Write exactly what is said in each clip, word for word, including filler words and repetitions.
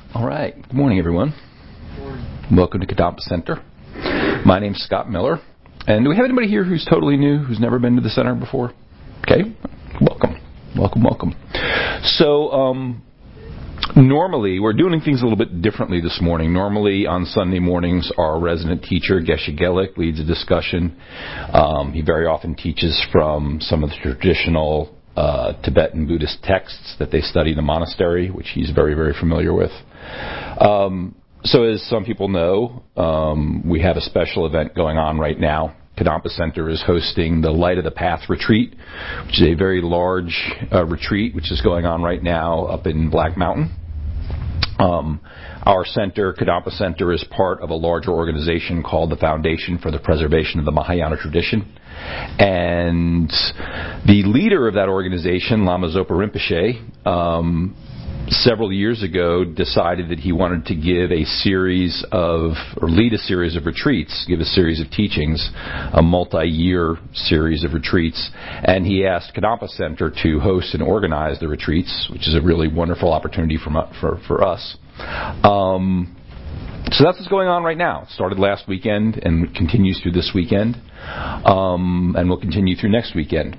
All right. Good morning, everyone. Good morning. Welcome to Kadampa Center. My name's Scott Miller. And do we have anybody here who's totally new, who's never been to the center before? Okay. Welcome. Welcome, welcome. So, um, normally, we're doing things a little bit differently this morning. Normally, on Sunday mornings, our resident teacher, Geshe Gelik, leads a discussion. Um, he very often teaches from some of the traditional uh, Tibetan Buddhist texts that they study in the monastery, which he's very, very familiar with. Um, so as some people know, um, we have a special event going on right now. Kadampa Center is hosting the Light of the Path retreat, which is a very large uh, retreat, which is going on right now up in Black Mountain. Um, our center, Kadampa Center, is part of a larger organization called the Foundation for the Preservation of the Mahayana Tradition. And the leader of that organization, Lama Zopa Rinpoche, um, several years ago decided that he wanted to give a series of, or lead a series of retreats, give a series of teachings, a multi-year series of retreats, and he asked Kadampa Center to host and organize the retreats, which is a really wonderful opportunity for for, for us. Um, so that's what's going on right now. It started last weekend and continues through this weekend, um, and will continue through next weekend.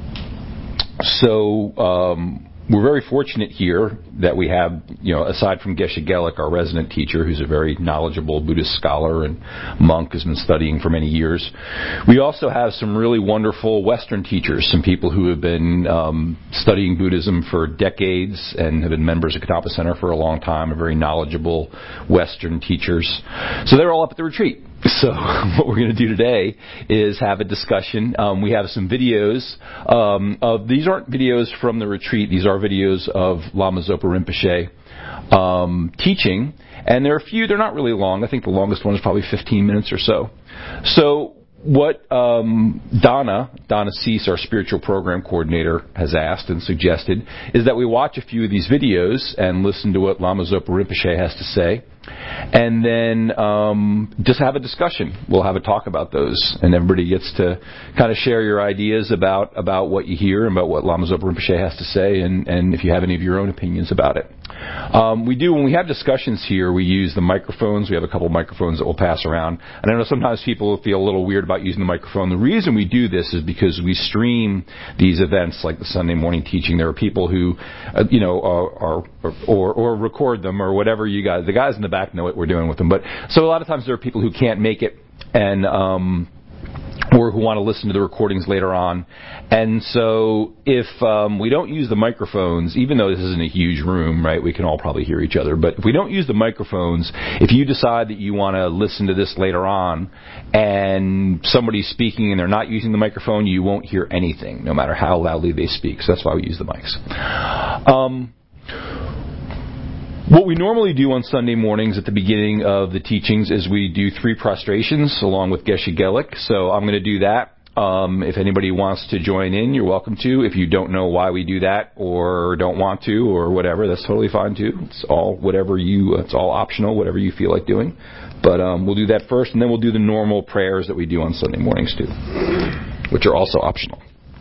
So, um, we're very fortunate here that we have, you know, aside from Geshe Gelik, our resident teacher, who's a very knowledgeable Buddhist scholar and monk, has been studying for many years. We also have some really wonderful Western teachers, some people who have been um, studying Buddhism for decades and have been members of Kadampa Center for a long time, are very knowledgeable Western teachers. So they're all up at the retreat. So what we're going to do today is have a discussion. Um, we have some videos um, of, these aren't videos from the retreat, these are videos of Lama Zopa Rinpoche um, teaching, and there are a few, they're not really long. I think the longest one is probably fifteen minutes or so. So what um, Donna, Donna Cease, our spiritual program coordinator, has asked and suggested is that we watch a few of these videos and listen to what Lama Zopa Rinpoche has to say, and then um, just have a discussion. We'll have a talk about those, and everybody gets to kind of share your ideas about, about what you hear and about what Lama Zopa Rinpoche has to say, and, and if you have any of your own opinions about it. Um, we do, when we have discussions here, we use the microphones. We have a couple of microphones that we'll pass around. And I know sometimes people feel a little weird about using the microphone. The reason we do this is because we stream these events like the Sunday morning teaching. There are people who, uh, you know, are, are or, or record them or whatever you guys, the guys in the back know what we're doing with them. But so a lot of times there are people who can't make it and, um, or who want to listen to the recordings later on. And so if um, we don't use the microphones, even though this isn't a huge room, right, we can all probably hear each other, but if we don't use the microphones, if you decide that you want to listen to this later on and somebody's speaking and they're not using the microphone, you won't hear anything, no matter how loudly they speak. So that's why we use the mics. Um... What we normally do on Sunday mornings at the beginning of the teachings is we do three prostrations along with Geshe Gelik. So I'm going to do that. Um, if anybody wants to join in, you're welcome to. If you don't know why we do that or don't want to or whatever, that's totally fine too. It's all whatever you, it's all optional, whatever you feel like doing. But um, we'll do that first, and then we'll do the normal prayers that we do on Sunday mornings too, which are also optional.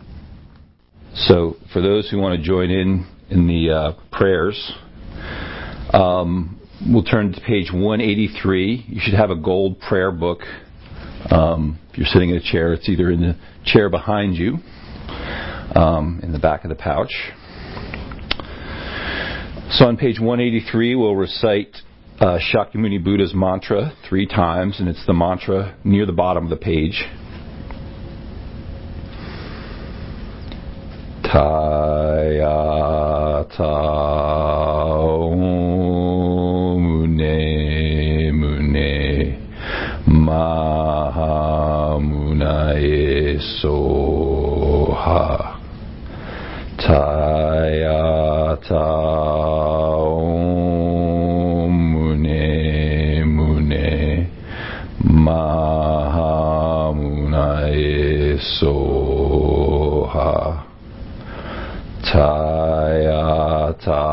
So for those who want to join in in the uh, prayers, Um, we'll turn to page one eighty-three. You should have a gold prayer book. Um, if you're sitting in a chair, it's either in the chair behind you, um, in the back of the pouch. So on page one eighty-three, we'll recite uh, Shakyamuni Buddha's mantra three times, and it's the mantra near the bottom of the page. Tayata mune mune maha munae soha. Tayata mune mune maha munae soha. Tayata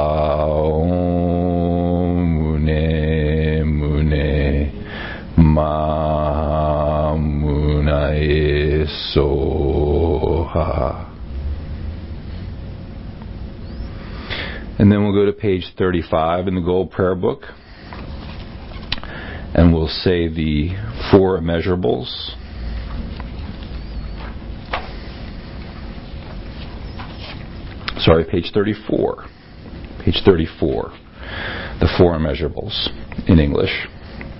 mune mune maha munae soha. And then we'll go to page thirty-five in the Gold Prayer Book. And we'll say the four immeasurables. Sorry, page thirty-four. Page thirty-four. The four immeasurables in English.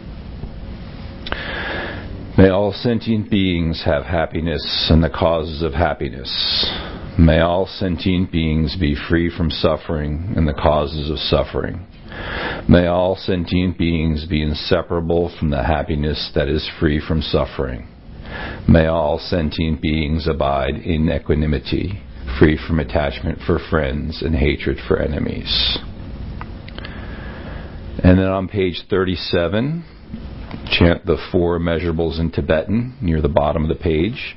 May all sentient beings have happiness and the causes of happiness. May all sentient beings be free from suffering and the causes of suffering. May all sentient beings be inseparable from the happiness that is free from suffering. May all sentient beings abide in equanimity, free from attachment for friends and hatred for enemies. And then on page thirty-seven, chant the four immeasurables in Tibetan near the bottom of the page.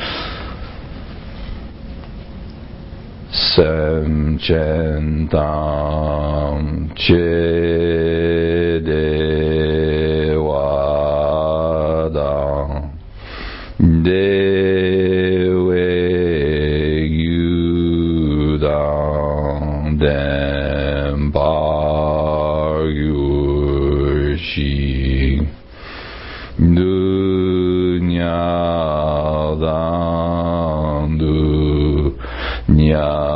Sem chen tam che de wa dang de we yu dang dem bar yu shi du nya dang du nya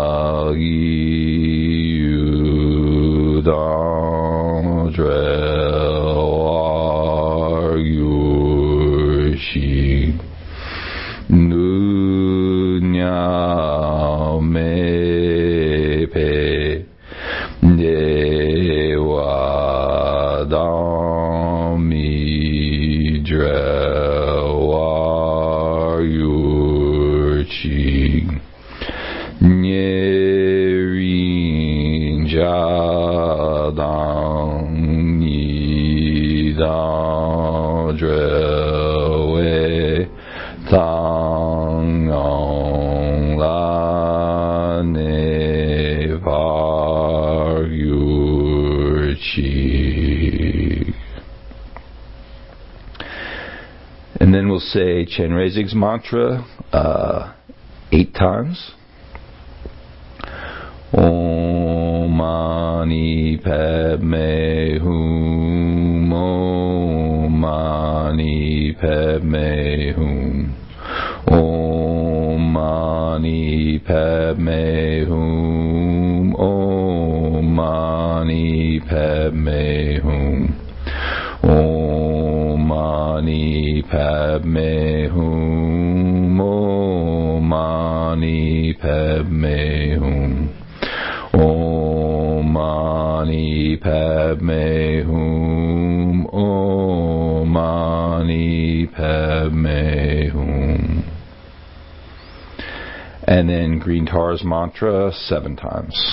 And then we'll say Chenrezig's mantra uh, eight times. Om Mani Padme Hum, Om Mani Padme Hum, Om Mani Padme Hum, Om Mani Padme Hum, Om Mani Padme Hum, Om Mani Padme Hum, Om Mani Padme Hum, Om Mani Padme Hum. And then Green Tar's mantra seven times.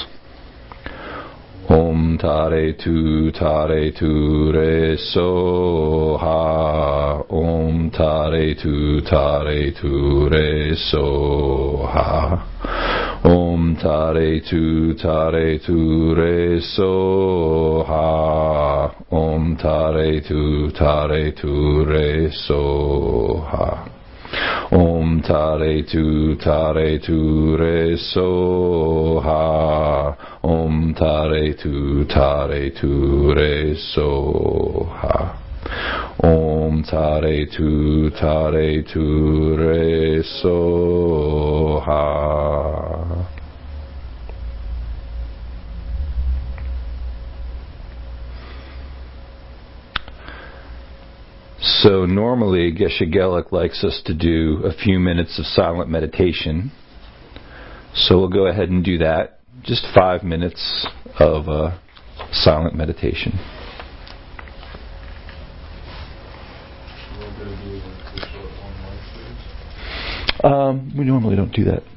Om Tare Tu Tare Tu Re So Ha, Om Tare Tu Tare Tu Re So Ha, Om Tare Tu Tare Tu Re So Ha, Om Tare Tu Tare Tu Re So Ha, Om Tare Tu Tare Tu Re So Ha, Om Tare Tu Tare Tu Re So Ha, Om Tare Tu Tare Tu Re So Ha. So normally Geshe Gelik likes us to do a few minutes of silent meditation. So we'll go ahead and do that. Just five minutes of uh, silent meditation. Um, we normally don't do that.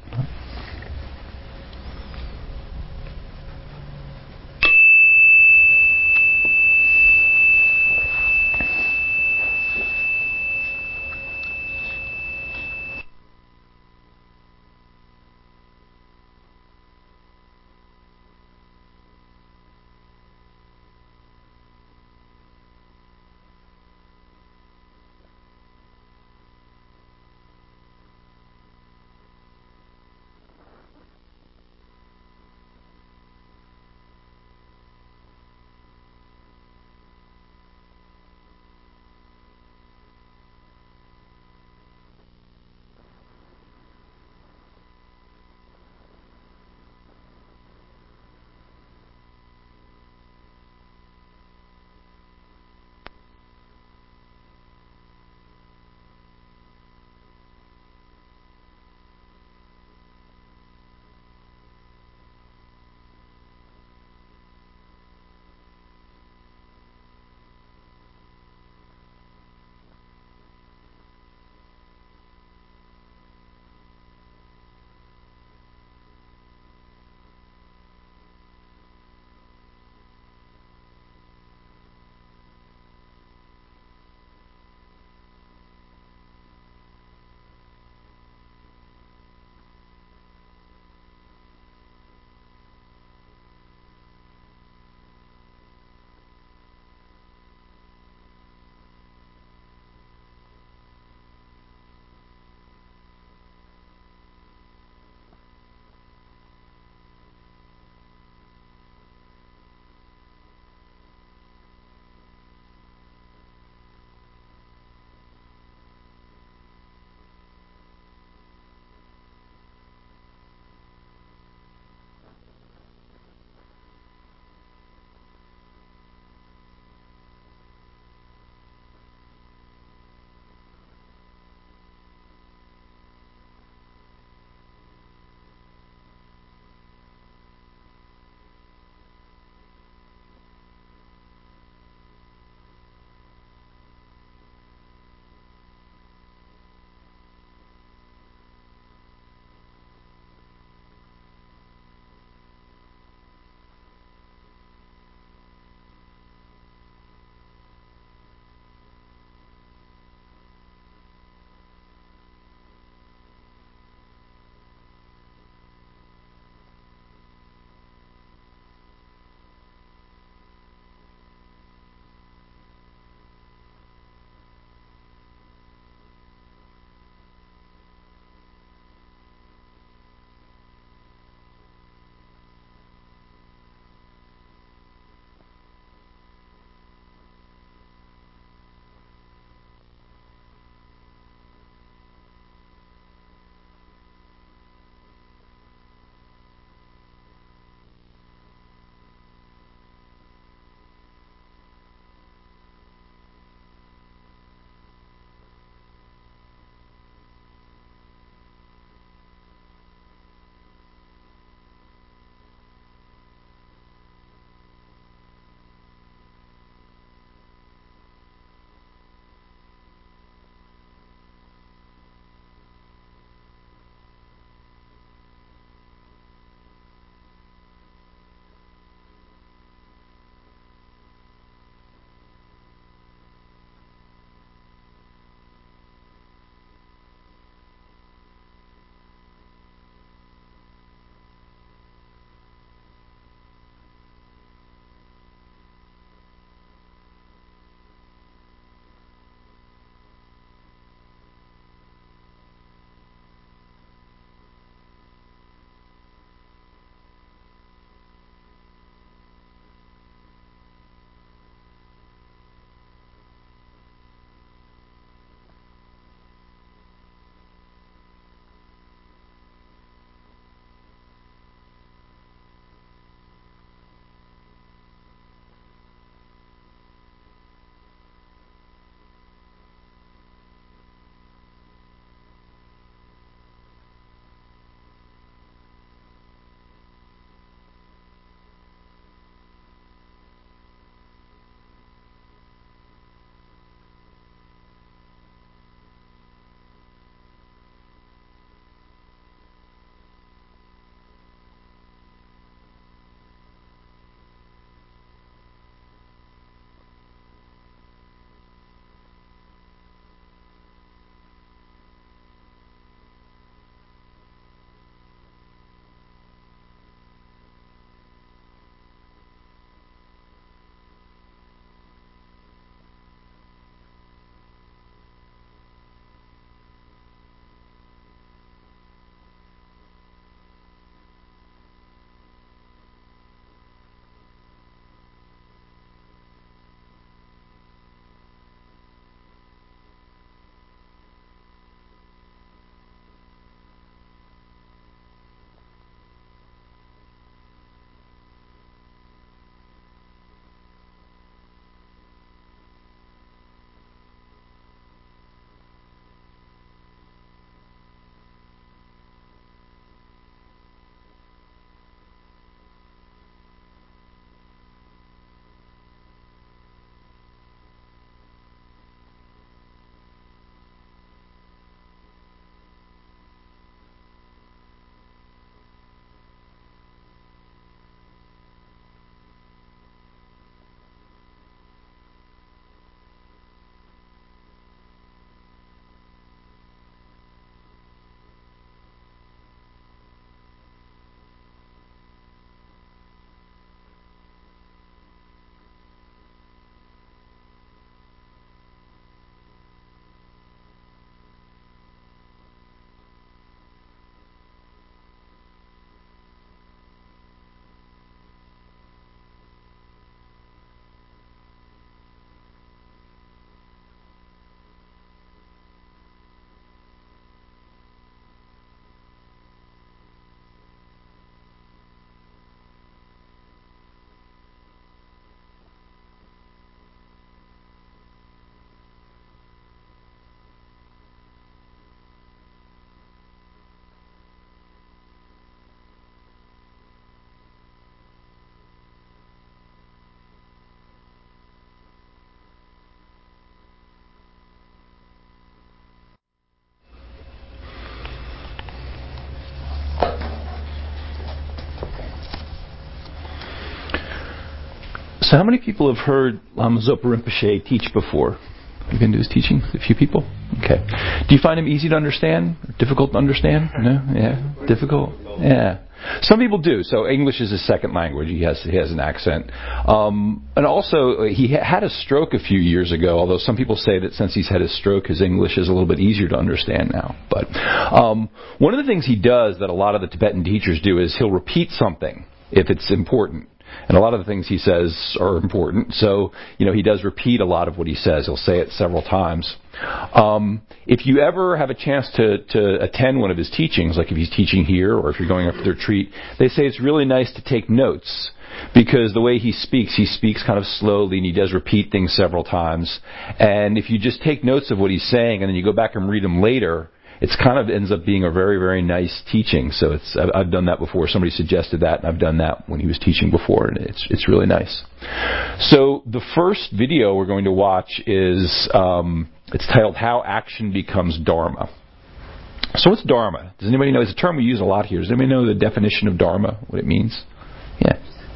So how many people have heard Lama Zopa Rinpoche teach before? Have you been to his teachings? A few people? Okay. Do you find him easy to understand? Or difficult to understand? No? Yeah? Difficult? Yeah. Some people do. So English is his second language. He has he has an accent. Um, and also, he had a stroke a few years ago, although some people say that since he's had his stroke, his English is a little bit easier to understand now. But um, one of the things he does that a lot of the Tibetan teachers do is he'll repeat something if it's important. And a lot of the things he says are important. So, you know, he does repeat a lot of what he says. He'll say it several times. Um, if you ever have a chance to, to attend one of his teachings, like if he's teaching here or if you're going up to the retreat, they say it's really nice to take notes. Because the way he speaks, he speaks kind of slowly and he does repeat things several times. And if you just take notes of what he's saying and then you go back and read them later, it's kind of ends up being a very, very nice teaching. So it's I've, I've done that before. Somebody suggested that, and I've done that when he was teaching before, and it's it's really nice. So the first video we're going to watch is um, it's titled "How Action Becomes Dharma." So what's Dharma? Does anybody know? It's a term we use a lot here. Does anybody know the definition of Dharma? What it means? Yeah.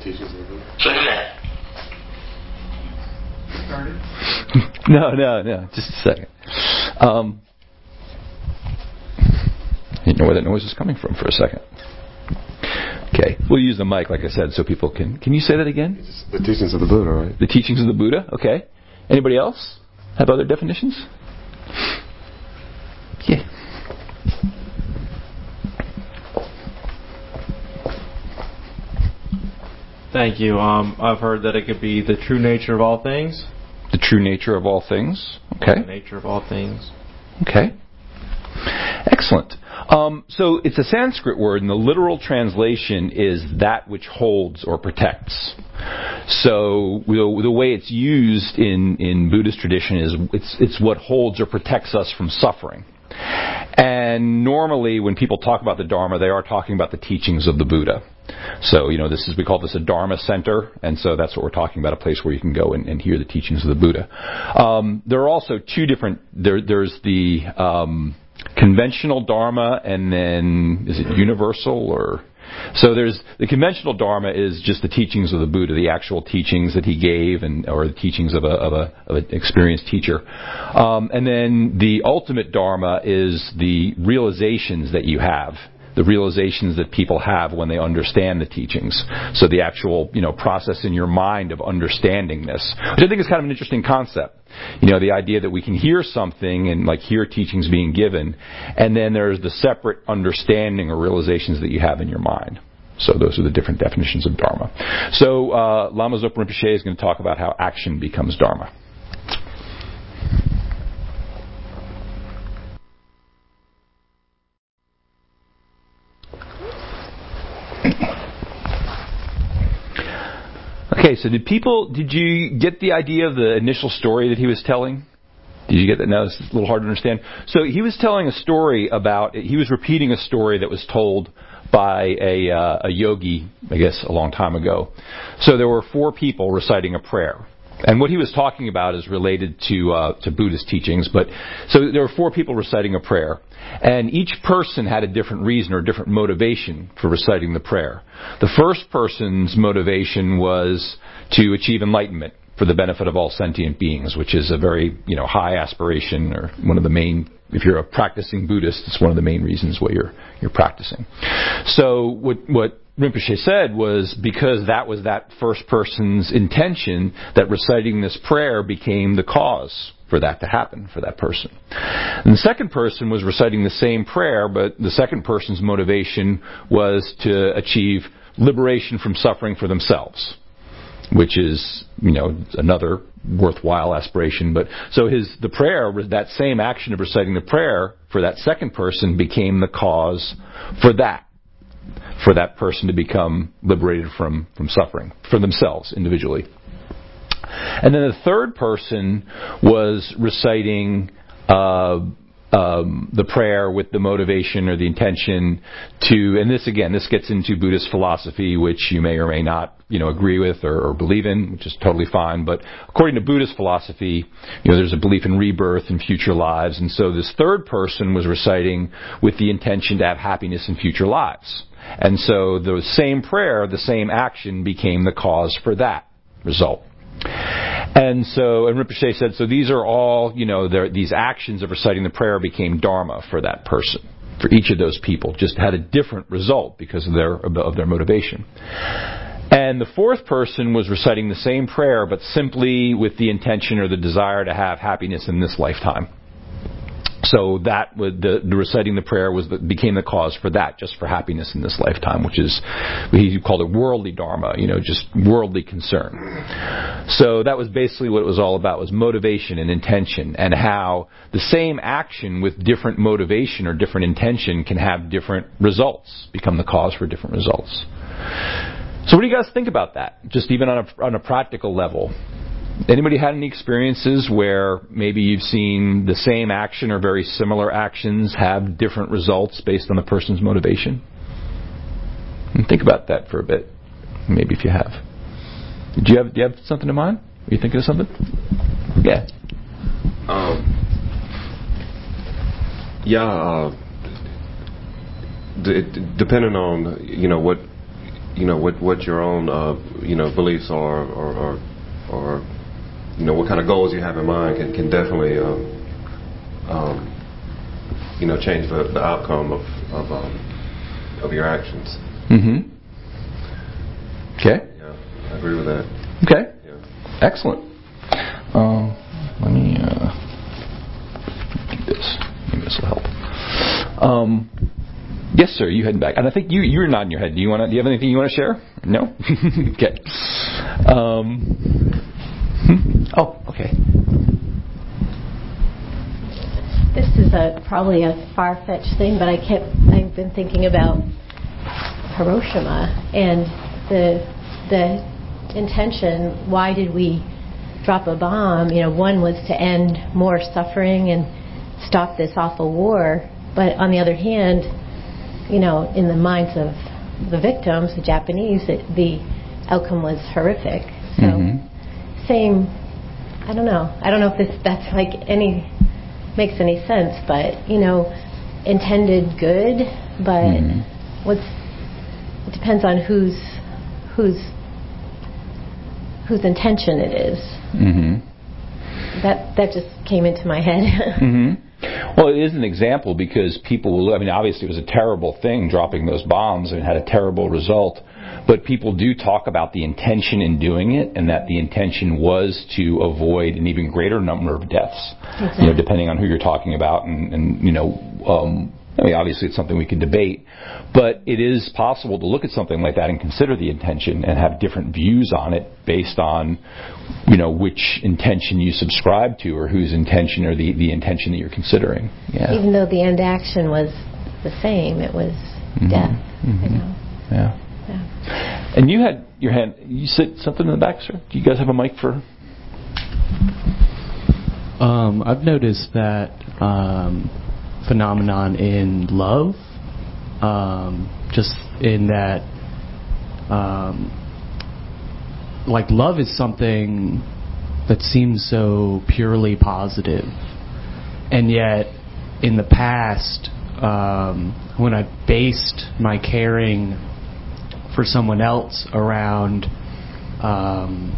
no, no, no. Just a second. Um, I didn't know where that noise was coming from for a second. Okay, we'll use the mic, like I said, so people can... Can you say that again? The teachings of the Buddha, right? The teachings of the Buddha, okay. Anybody else have other definitions? Yeah. Thank you. Um, I've heard that it could be the true nature of all things. The true nature of all things, okay. The nature of all things. Okay. Excellent. Um, so it's a Sanskrit word, and the literal translation is that which holds or protects. So the, the way it's used in, in Buddhist tradition is it's, it's what holds or protects us from suffering. And normally when people talk about the Dharma, they are talking about the teachings of the Buddha. So, you know, this is, we call this a Dharma center, and so that's what we're talking about, a place where you can go and, and hear the teachings of the Buddha. Um, there are also two different, there, there's the um, conventional Dharma, and then, is it universal or... So there's the conventional Dharma is just the teachings of the Buddha, the actual teachings that he gave, and or the teachings of a of a of an experienced teacher. Um, and then the ultimate Dharma is the realizations that you have, the realizations that people have when they understand the teachings. So the actual, you know, process in your mind of understanding this, which I think is kind of an interesting concept. You know, the idea that we can hear something and like hear teachings being given, and then there's the separate understanding or realizations that you have in your mind. So those are the different definitions of Dharma. So uh, Lama Zopa Rinpoche is going to talk about how action becomes Dharma. Okay, so did people, did you get the idea of the initial story that he was telling? Did you get that? No, it's a little hard to understand. So he was telling a story about, he was repeating a story that was told by a, uh, a yogi, I guess, a long time ago. So there were four people reciting a prayer. And what he was talking about is related to uh, to Buddhist teachings. But so there were four people reciting a prayer, and each person had a different reason or a different motivation for reciting the prayer. The first person's motivation was to achieve enlightenment for the benefit of all sentient beings, which is a very, you know, high aspiration, or one of the main. If you're a practicing Buddhist, it's one of the main reasons why you're you're practicing. So what what Rinpoche said was, because that was that first person's intention, that reciting this prayer became the cause for that to happen for that person. And the second person was reciting the same prayer, but the second person's motivation was to achieve liberation from suffering for themselves, which is, you know, another worthwhile aspiration. But so his the prayer, that same action of reciting the prayer for that second person became the cause for that. For that person to become liberated from, from suffering for themselves individually. And then the third person was reciting uh, um, the prayer with the motivation or the intention to, and this again, this gets into Buddhist philosophy, which you may or may not, you know, agree with or, or believe in, which is totally fine. But according to Buddhist philosophy, you know, there's a belief in rebirth and future lives. And so this third person was reciting with the intention to have happiness in future lives. And so the same prayer, the same action became the cause for that. result. And so, and Rinpoche said, so these are all, you know, these actions of reciting the prayer became dharma for that person, for each of those people, just had a different result because of their of their motivation. And the fourth person was reciting the same prayer, but simply with the intention or the desire to have happiness in this lifetime. So that was the, the reciting the prayer was the, became the cause for that, just for happiness in this lifetime, which is he called it worldly dharma, you know, just worldly concern. So that was basically what it was all about, was motivation and intention, and how the same action with different motivation or different intention can have different results, become the cause for different results. So what do you guys think about that? Just even on a on a practical level. Anybody had any experiences where maybe you've seen the same action or very similar actions have different results based on the person's motivation? And think about that for a bit, maybe if you have. Do you have, do you have something in mind? Are you thinking of something? Yeah. Um, yeah. Uh, d- depending on you know what you know what, what your own uh, you know beliefs are, or, or or you know what kind of goals you have in mind can, can definitely um, um, you know change the, the outcome of of, um, of your actions. Mm-hmm. Okay. Yeah, I agree with that. Okay. Yeah. Excellent. Um, let me uh, do this. Maybe this will help. Um, yes, sir. You heading back, and I think you you're nodding your head. Do you want to? Do you have anything you want to share? No. Okay. Um, Oh, okay. This is a probably a far-fetched thing, but I kept I've been thinking about Hiroshima and the the intention. Why did we drop a bomb? You know, one was to end more suffering and stop this awful war. But on the other hand, you know, in the minds of the victims, the Japanese, it, the outcome was horrific. So, mm-hmm. same. I don't know. I don't know if this that's like any makes any sense, but you know, intended good, but mm-hmm. what's it depends on whose whose whose intention it is. Mm-hmm. That that just came into my head. Mm-hmm. Well, it is an example because people will. I mean, obviously, it was a terrible thing dropping those bombs and had a terrible result. But people do talk about the intention in doing it, and that the intention was to avoid an even greater number of deaths. Exactly. You know, depending on who you're talking about, and, and you know, um, I mean, obviously it's something we could debate, but it is possible to look at something like that and consider the intention and have different views on it based on, you know, which intention you subscribe to or whose intention or the, the intention that you're considering. Yeah. Even though the end action was the same, it was mm-hmm. death. Mm-hmm. You know. Yeah. Yeah. And you had your hand. You said something in the back, sir. Do you guys have a mic for? Um, I've noticed that um, phenomenon in love, um, just in that, um, like love is something that seems so purely positive, and yet in the past, um, when I based my caring for someone else around um,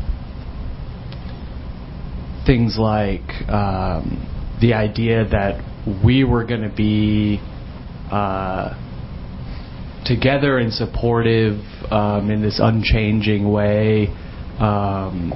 things like um, the idea that we were going to be uh, together and supportive um, in this unchanging way. Um,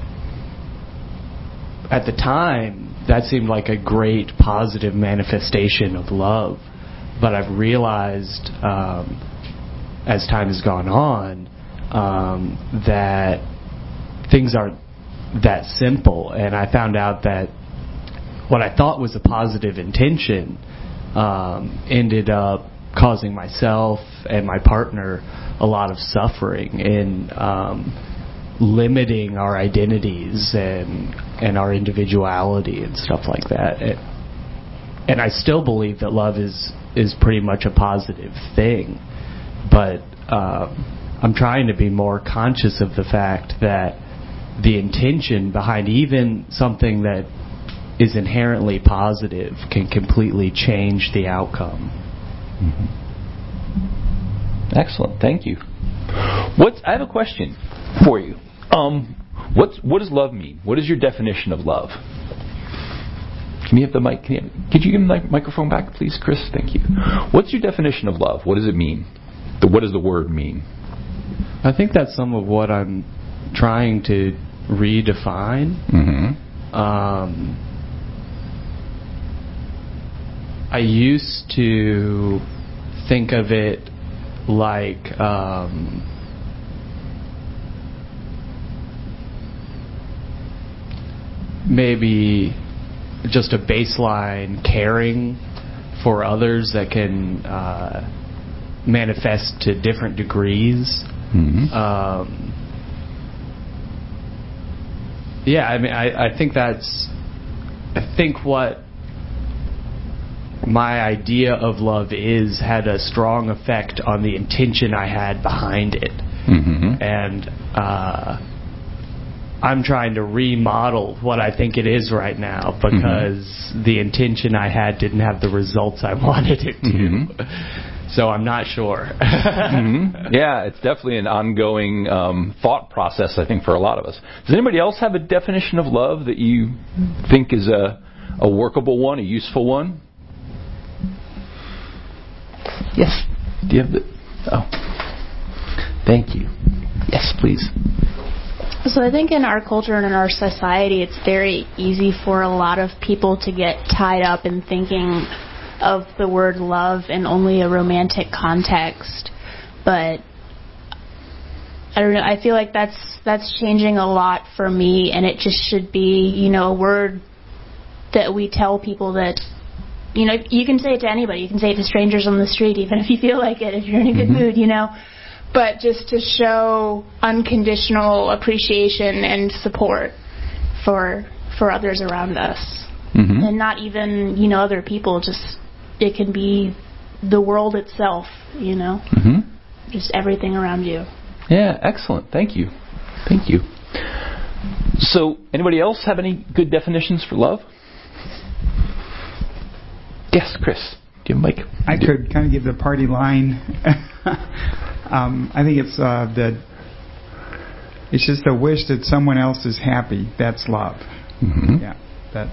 at the time, that seemed like a great positive manifestation of love. But I've realized um, as time has gone on um, that things aren't that simple. And I found out that what I thought was a positive intention um, ended up causing myself and my partner a lot of suffering in um, limiting our identities and and our individuality and stuff like that. It, and I still believe that love is is pretty much a positive thing, but um, I'm trying to be more conscious of the fact that the intention behind even something that is inherently positive can completely change the outcome. Mm-hmm. Excellent, thank you. What's I have a question for you. Um, What's, what does love mean? What is your definition of love? Can you have the mic? Can you, could you give the microphone back, please, Chris? Thank you. What's your definition of love? What does it mean? The, what does the word mean? I think that's some of what I'm trying to redefine. Mm-hmm. Um, I used to think of it like um, maybe just a baseline caring for others that can uh, manifest to different degrees. Mm-hmm. Um, yeah, I mean, I, I think that's, I think what my idea of love is had a strong effect on the intention I had behind it. Mm-hmm. And uh, I'm trying to remodel what I think it is right now because mm-hmm. the intention I had didn't have the results I wanted it to. Mm-hmm. So I'm not sure. mm-hmm. Yeah, it's definitely an ongoing um, thought process, I think, for a lot of us. Does anybody else have a definition of love that you think is a, a workable one, a useful one? Yes. Do you have the... Oh. Thank you. Yes, please. So I think in our culture and in our society, it's very easy for a lot of people to get tied up in thinking of the word love in only a romantic context. But I don't know, I feel like that's that's changing a lot for me, and it just should be, you know, a word that we tell people that, you know, you can say it to anybody. You can say it to strangers on the street, even if you feel like it, if you're in a good mm-hmm. mood, you know. But just to show unconditional appreciation and support for for others around us. Mm-hmm. And not even, you know, other people, just it can be the world itself, you know. Mm-hmm. Just everything around you. Yeah, excellent. Thank you. Thank you. So, anybody else have any good definitions for love? Yes, Chris. Do you have a mic? I could kind of give the party line. um, I think it's uh, the it's just a wish that someone else is happy. That's love. Mm-hmm. Yeah, that.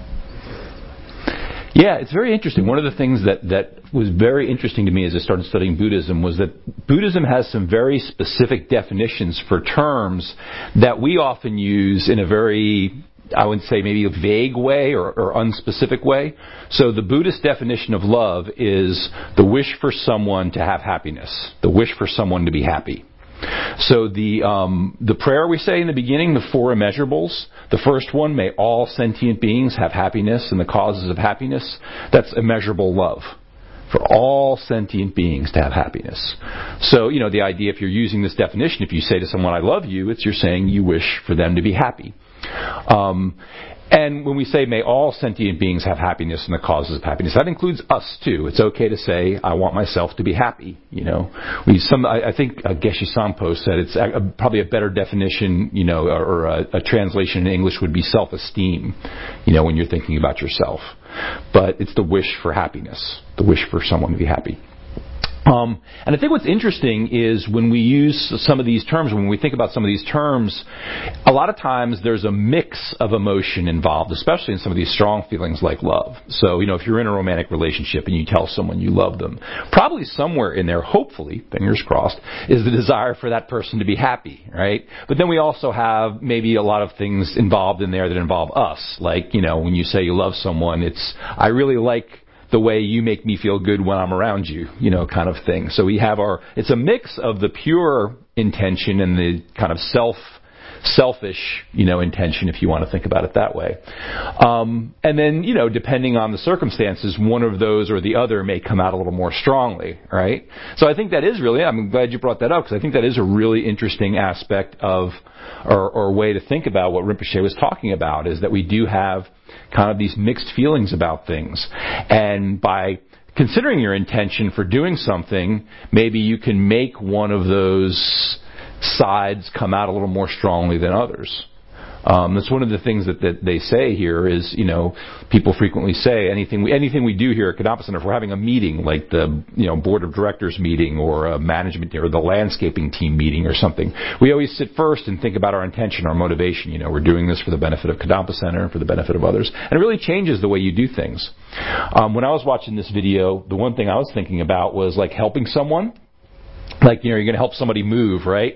Yeah, it's very interesting. One of the things that, that was very interesting to me as I started studying Buddhism was that Buddhism has some very specific definitions for terms that we often use in a very, I would say, maybe a vague way or, or unspecific way. So the Buddhist definition of love is the wish for someone to have happiness, the wish for someone to be happy. So the um, the prayer we say in the beginning, the four immeasurables, the first one, may all sentient beings have happiness and the causes of happiness, that's immeasurable love. For all sentient beings to have happiness. So, you know, the idea, if you're using this definition, if you say to someone, I love you, it's you're saying you wish for them to be happy. Um, and when we say, may all sentient beings have happiness and the causes of happiness, that includes us too. It's okay to say, I want myself to be happy. You know, we some I, I think uh, Geshe Sampo said it's a, a, probably a better definition, you know, or, or a, a translation in English would be self-esteem. You know, when you're thinking about yourself, but it's the wish for happiness, the wish for someone to be happy. Um, and I think what's interesting is when we use some of these terms, when we think about some of these terms, a lot of times there's a mix of emotion involved, especially in some of these strong feelings like love. So, you know, if you're in a romantic relationship and you tell someone you love them, probably somewhere in there, hopefully, fingers crossed, is the desire for that person to be happy, right? But then we also have maybe a lot of things involved in there that involve us. Like, you know, when you say you love someone, it's, I really like the way you make me feel good when I'm around you, you know, kind of thing. So we have our, it's a mix of the pure intention and the kind of self, selfish, you know, intention, if you want to think about it that way. Um, and then, you know, depending on the circumstances, one of those or the other may come out a little more strongly, right? So I think that is really, I'm glad you brought that up, because I think that is a really interesting aspect of, or, or way to think about what Rinpoche was talking about, is that we do have kind of these mixed feelings about things. And by considering your intention for doing something, maybe you can make one of those sides come out a little more strongly than others. Um, that's one of the things that, that they say here is, you know, people frequently say anything we, anything we do here at Kadampa Center, if we're having a meeting like the, you know, board of directors meeting or a management or the landscaping team meeting or something, we always sit first and think about our intention, our motivation. You know, we're doing this for the benefit of Kadampa Center, for the benefit of others. And it really changes the way you do things. Um, when I was watching this video, the one thing I was thinking about was like helping someone. Like, you know, you're going to help somebody move, right?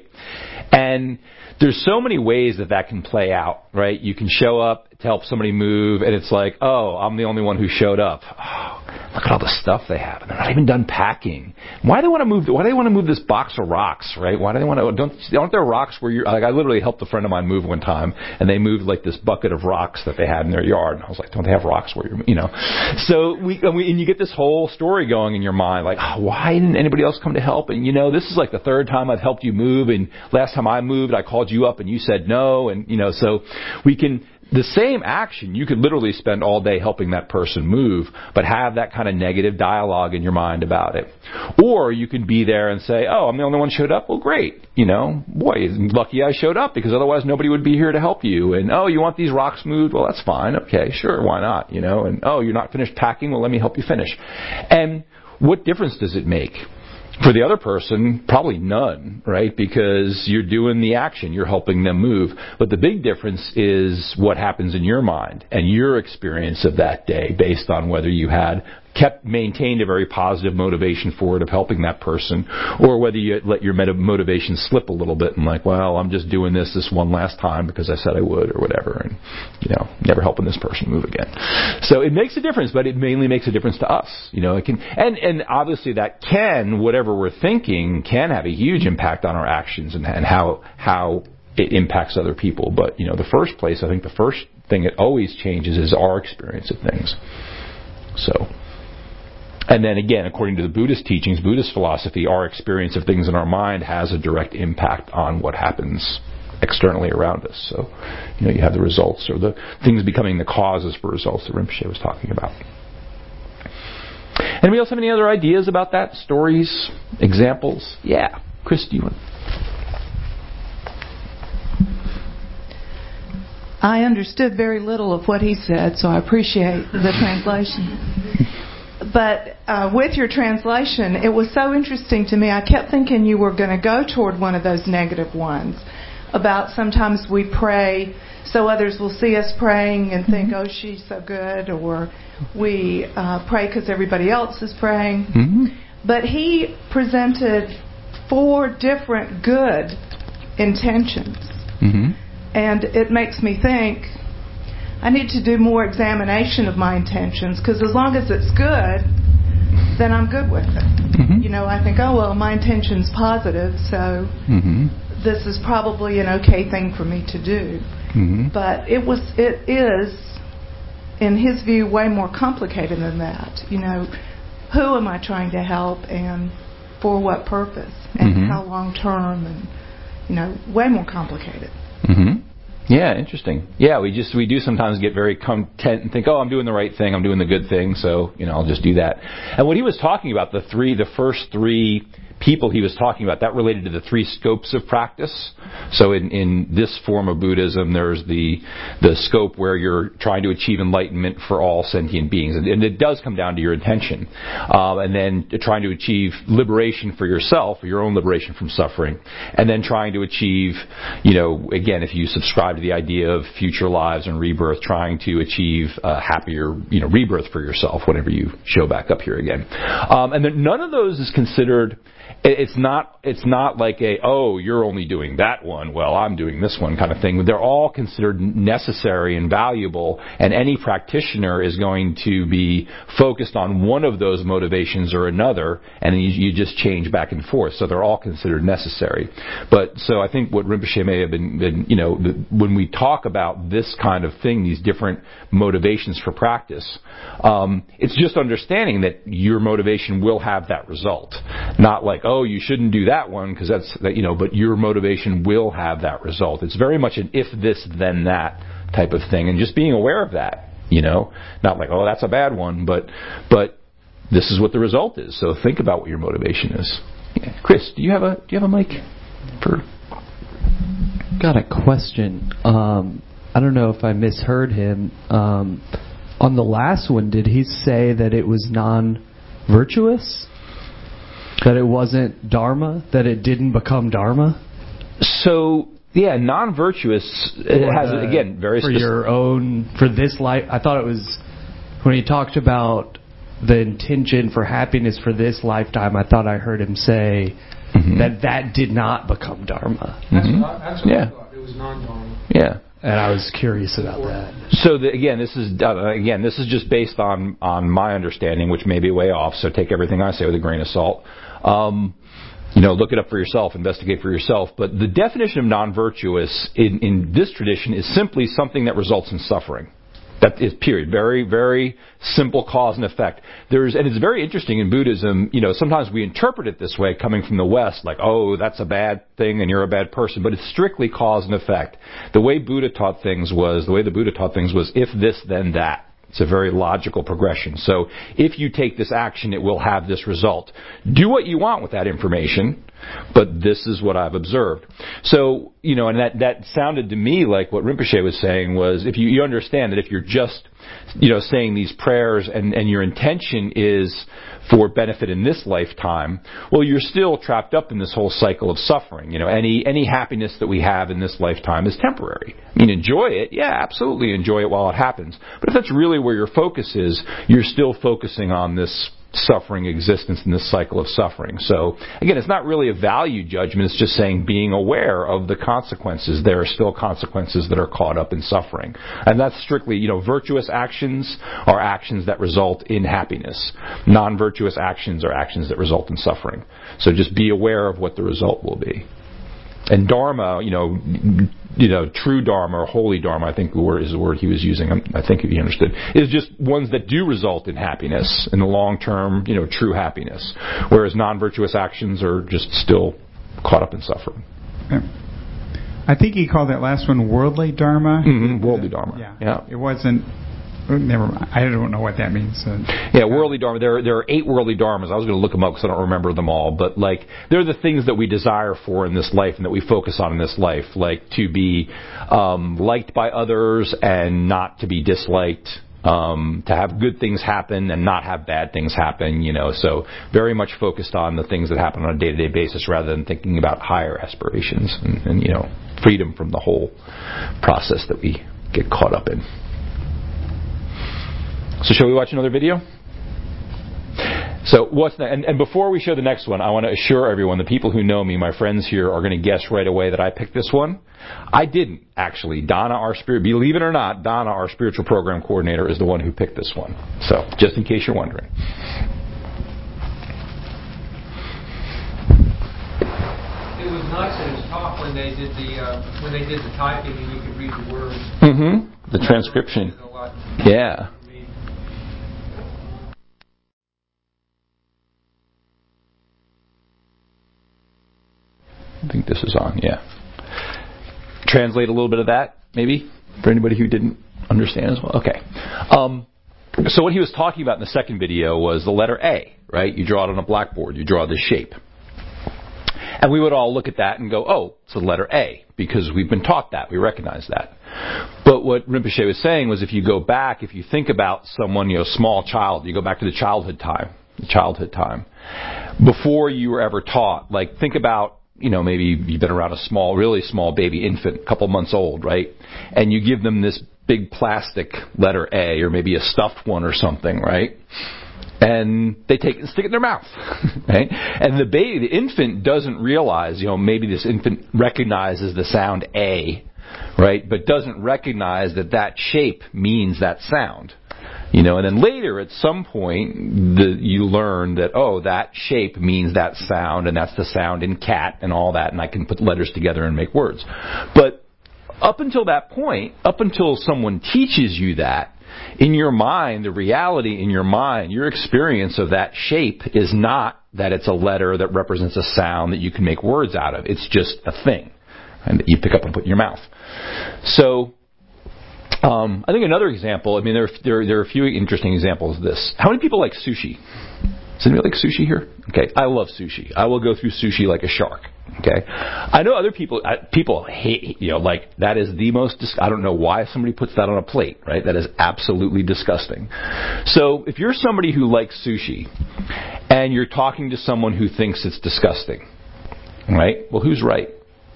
And there's so many ways that that can play out, right? You can show up to help somebody move, and it's like, oh, I'm the only one who showed up. Oh, look at all the stuff they have, and they're not even done packing. Why do they want to move? Why do they want to move this box of rocks, right? Why do they want to? Don't aren't there rocks where you're? Like, I literally helped a friend of mine move one time, and they moved like this bucket of rocks that they had in their yard, and I was like, don't they have rocks where you're, you know? So we, and, we, and you get this whole story going in your mind, like, oh, why didn't anybody else come to help? And you know, this is like the third time I've helped you move, and last time I moved, I called you up and you said no, and you know, so we can. The same action, you could literally spend all day helping that person move, but have that kind of negative dialogue in your mind about it. Or you could be there and say, oh, I'm the only one who showed up? Well, great. You know, boy, lucky I showed up because otherwise nobody would be here to help you. And, oh, you want these rocks moved? Well, that's fine. Okay, sure, why not? You know, and, oh, you're not finished packing? Well, let me help you finish. And what difference does it make? For the other person, probably none, right? Because you're doing the action, you're helping them move. But the big difference is what happens in your mind and your experience of that day based on whether you had kept, maintained a very positive motivation for it of helping that person, or whether you let your motivation slip a little bit and like, well, I'm just doing this this one last time because I said I would or whatever, and, you know, never helping this person move again. So it makes a difference, but it mainly makes a difference to us. You know, it can, and, and obviously that can, whatever we're thinking, can have a huge impact on our actions and, and how, how it impacts other people. But, you know, the first place, I think the first thing it always changes is our experience of things. So... And then again, according to the Buddhist teachings, Buddhist philosophy, our experience of things in our mind has a direct impact on what happens externally around us. So, you know, you have the results or the things becoming the causes for results that Rinpoche was talking about. Anybody else have any other ideas about that? Stories? Examples? Yeah. Chris, do you want? I understood very little of what he said, so I appreciate the translation. But uh, with your translation, it was so interesting to me. I kept thinking you were going to go toward one of those negative ones about sometimes we pray so others will see us praying and think, oh, she's so good, or we uh, pray because everybody else is praying. Mm-hmm. But he presented four different good intentions. Mm-hmm. And it makes me think, I need to do more examination of my intentions, because as long as it's good, then I'm good with it. Mm-hmm. You know, I think, oh, well, my intention's positive, so mm-hmm. this is probably an okay thing for me to do. Mm-hmm. But it was, it is, in his view, way more complicated than that. You know, who am I trying to help and for what purpose and mm-hmm. how long term, and, you know, way more complicated. Mm-hmm. Yeah, interesting. Yeah, we just we do sometimes get very content and think, oh, I'm doing the right thing, I'm doing the good thing, so, you know, I'll just do that. And what he was talking about, the three, the first three people he was talking about, that related to the three scopes of practice. So in, in this form of Buddhism, there's the the scope where you're trying to achieve enlightenment for all sentient beings. And, and it does come down to your intention. Um, and then trying to achieve liberation for yourself, your own liberation from suffering. And then trying to achieve, you know, again, if you subscribe to the idea of future lives and rebirth, trying to achieve a happier, you know, rebirth for yourself whenever you show back up here again. Um, and then none of those is considered... It's not it's not like a, oh, you're only doing that one, well, I'm doing this one kind of thing. They're all considered necessary and valuable, and any practitioner is going to be focused on one of those motivations or another, and you, you just change back and forth. So they're all considered necessary. But so I think what Rinpoche may have been, been you know, the, when we talk about this kind of thing, these different motivations for practice, um, it's just understanding that your motivation will have that result. Not like, oh, you shouldn't do that one because that's, that, you know, but your motivation will have that result. It's very much an if this, then that type of thing. And just being aware of that, you know, not like, oh, that's a bad one, but, but this is what the result is. So think about what your motivation is. Yeah. Chris, do you have a, do you have a mic for? Got a question. Um, I don't know if I misheard him. Um, on the last one, did he say that it was non-virtuous? That it wasn't Dharma? That it didn't become Dharma? So, yeah, non-virtuous, it has, uh, again, very For specific. your own, for this life, I thought it was, when he talked about the intention for happiness for this lifetime, I thought I heard him say mm-hmm. that that did not become Dharma. That's mm-hmm. what I, that's what yeah. I thought. It was non-Dharma. Yeah. And I was curious about that. So the, again, this is uh, again this is just based on, on my understanding, which may be way off. So take everything I say with a grain of salt. Um, you know, look it up for yourself, investigate for yourself. But the definition of non-virtuous in, in this tradition is simply something that results in suffering. That is, period. Very, very simple cause and effect. There's, and it's very interesting in Buddhism, you know, sometimes we interpret it this way coming from the West, like, oh, that's a bad thing and you're a bad person. But it's strictly cause and effect. The way Buddha taught things was, the way the Buddha taught things was, if this, then that. It's a very logical progression. So if you take this action, it will have this result. Do what you want with that information, but this is what I've observed. So, you know, and that, that sounded to me like what Rinpoche was saying was, if you, you understand that if you're just, you know, saying these prayers and, and your intention is for benefit in this lifetime, well, you're still trapped up in this whole cycle of suffering. You know, any any happiness that we have in this lifetime is temporary. I mean, enjoy it. Yeah, absolutely enjoy it while it happens. But if that's really where your focus is, you're still focusing on this suffering existence in this cycle of suffering. So, again, it's not really a value judgment. It's just saying being aware of the consequences. There are still consequences that are caught up in suffering. And that's strictly, you know, virtuous actions are actions that result in happiness. Non-virtuous actions are actions that result in suffering. So just be aware of what the result will be. And Dharma, you know, you know, true Dharma or holy Dharma, I think the word is the word he was using. I think he understood. Is just ones that do result in happiness in the long term, you know, true happiness. Whereas non-virtuous actions are just still caught up in suffering. I think he called that last one worldly Dharma. Mm-hmm. Worldly Dharma. Yeah. yeah. It wasn't. Never mind. I don't know what that means. So. Yeah, worldly dharma. There, there are eight worldly dharmas. I was going to look them up because I don't remember them all. But like, they're the things that we desire for in this life and that we focus on in this life, like to be um, liked by others and not to be disliked. Um, to have good things happen and not have bad things happen, you know. So very much focused on the things that happen on a day-to-day basis rather than thinking about higher aspirations and, and you know, freedom from the whole process that we get caught up in. So shall we watch another video? So what's that? And, and before we show the next one, I want to assure everyone, the people who know me, my friends here, are going to guess right away that I picked this one. I didn't, actually. Donna, our spirit, believe it or not, Donna, our spiritual program coordinator, is the one who picked this one. So just in case you're wondering. It was nice in his talk when they did the uh, when they did the typing and you could read the words. Mm-hmm. The transcription. Yeah. I think this is on, yeah. Translate a little bit of that, maybe, for anybody who didn't understand as well. Okay. Um, so what he was talking about in the second video was the letter A, right? You draw it on a blackboard. You draw this shape. And we would all look at that and go, oh, it's the letter A, because we've been taught that. We recognize that. But what Rinpoche was saying was if you go back, if you think about someone, you know, small child, you go back to the childhood time, the childhood time, before you were ever taught, like think about, you know, maybe you've been around a small, really small baby infant, a couple months old, right? And you give them this big plastic letter A, or maybe a stuffed one or something, right? And they take it and stick it in their mouth, right? And the baby, the infant doesn't realize, you know, maybe this infant recognizes the sound A, right? But doesn't recognize that that shape means that sound. You know, and then later, at some point, the, you learn that, oh, that shape means that sound, and that's the sound in cat and all that, and I can put letters together and make words. But up until that point, up until someone teaches you that, in your mind, the reality in your mind, your experience of that shape is not that it's a letter that represents a sound that you can make words out of. It's just a thing and that you pick up and put in your mouth. So Um, I think another example, I mean, there are, there, there are a few interesting examples of this. How many people like sushi? Does anybody like sushi here? Okay, I love sushi. I will go through sushi like a shark. Okay, I know other people. Uh, people hate, you know, like that is the most. Dis- I don't know why somebody puts that on a plate. Right, that is absolutely disgusting. So if you're somebody who likes sushi, and you're talking to someone who thinks it's disgusting, right? Well, who's right?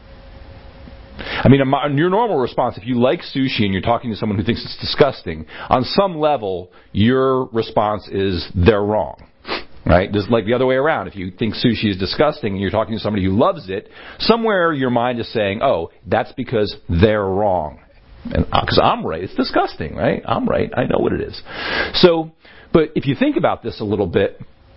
I mean, your normal response, if you like sushi and you're talking to someone who thinks it's disgusting, on some level, your response is they're wrong. Right? Just like the other way around. If you think sushi is disgusting and you're talking to somebody who loves it, somewhere your mind is saying, oh, that's because they're wrong. And because I'm right. It's disgusting, right? I'm right. I know what it is. So, but if you think about this a little bit,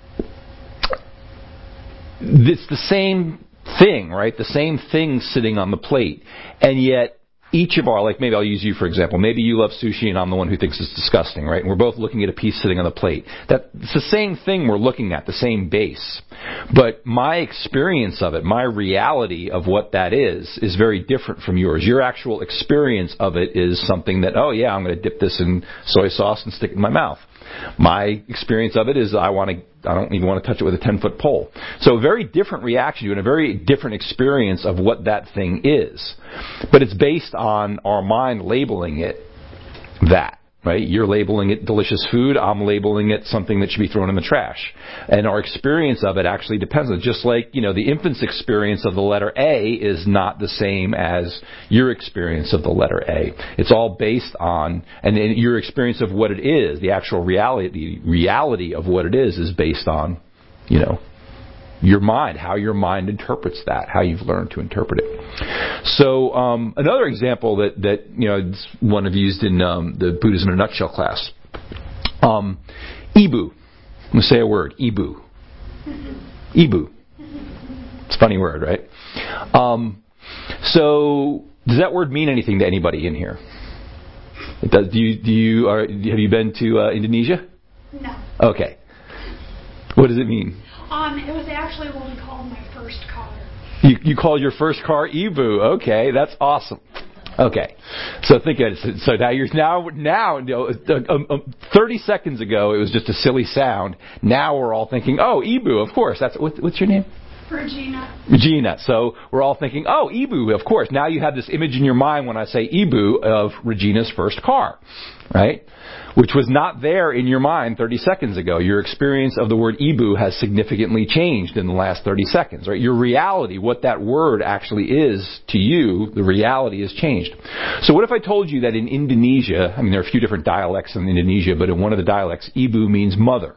it's the same thing, right? The same thing sitting on the plate. And yet, each of our, like maybe I'll use you for example, maybe you love sushi and I'm the one who thinks it's disgusting, right? And we're both looking at a piece sitting on the plate. That, it's the same thing we're looking at, the same base. But my experience of it, my reality of what that is, is very different from yours. Your actual experience of it is something that, oh yeah, I'm going to dip this in soy sauce and stick it in my mouth. My experience of it is I want to, I don't even want to touch it with a ten-foot pole. So a very different reaction to it, and a very different experience of what that thing is. But it's based on our mind labeling it that. Right? You're labeling it delicious food. I'm labeling it something that should be thrown in the trash. And our experience of it actually depends on it. Just like, you know, the infant's experience of the letter A is not the same as your experience of the letter A. It's all based on, and your experience of what it is, the actual reality, reality of what it is, is based on, you know, your mind, how your mind interprets that, how you've learned to interpret it. So um, another example that, that you know one I've used in um, the Buddhism in a Nutshell class, um, Ibu. I'm going to say a word, Ibu. Ibu. It's a funny word, right? Um, so does that word mean anything to anybody in here? It does. Do you, do you are, have you been to uh, Indonesia? No. Okay. What does it mean? Um, it was actually what we called my first car. You, you called your first car Ibu. Okay, that's awesome. Okay, so think of it. So now you're now now you know, um, um, thirty seconds ago it was just a silly sound. Now we're all thinking, oh, Ibu, of course. That's what, what's your name? Regina. Regina. So we're all thinking, oh, Ibu, of course. Now you have this image in your mind when I say Ibu of Regina's first car, right? Which was not there in your mind thirty seconds ago. Your experience of the word Ibu has significantly changed in the last thirty seconds, right? Your reality, what that word actually is to you, the reality has changed. So what if I told you that in Indonesia, I mean, there are a few different dialects in Indonesia, but in one of the dialects, Ibu means mother.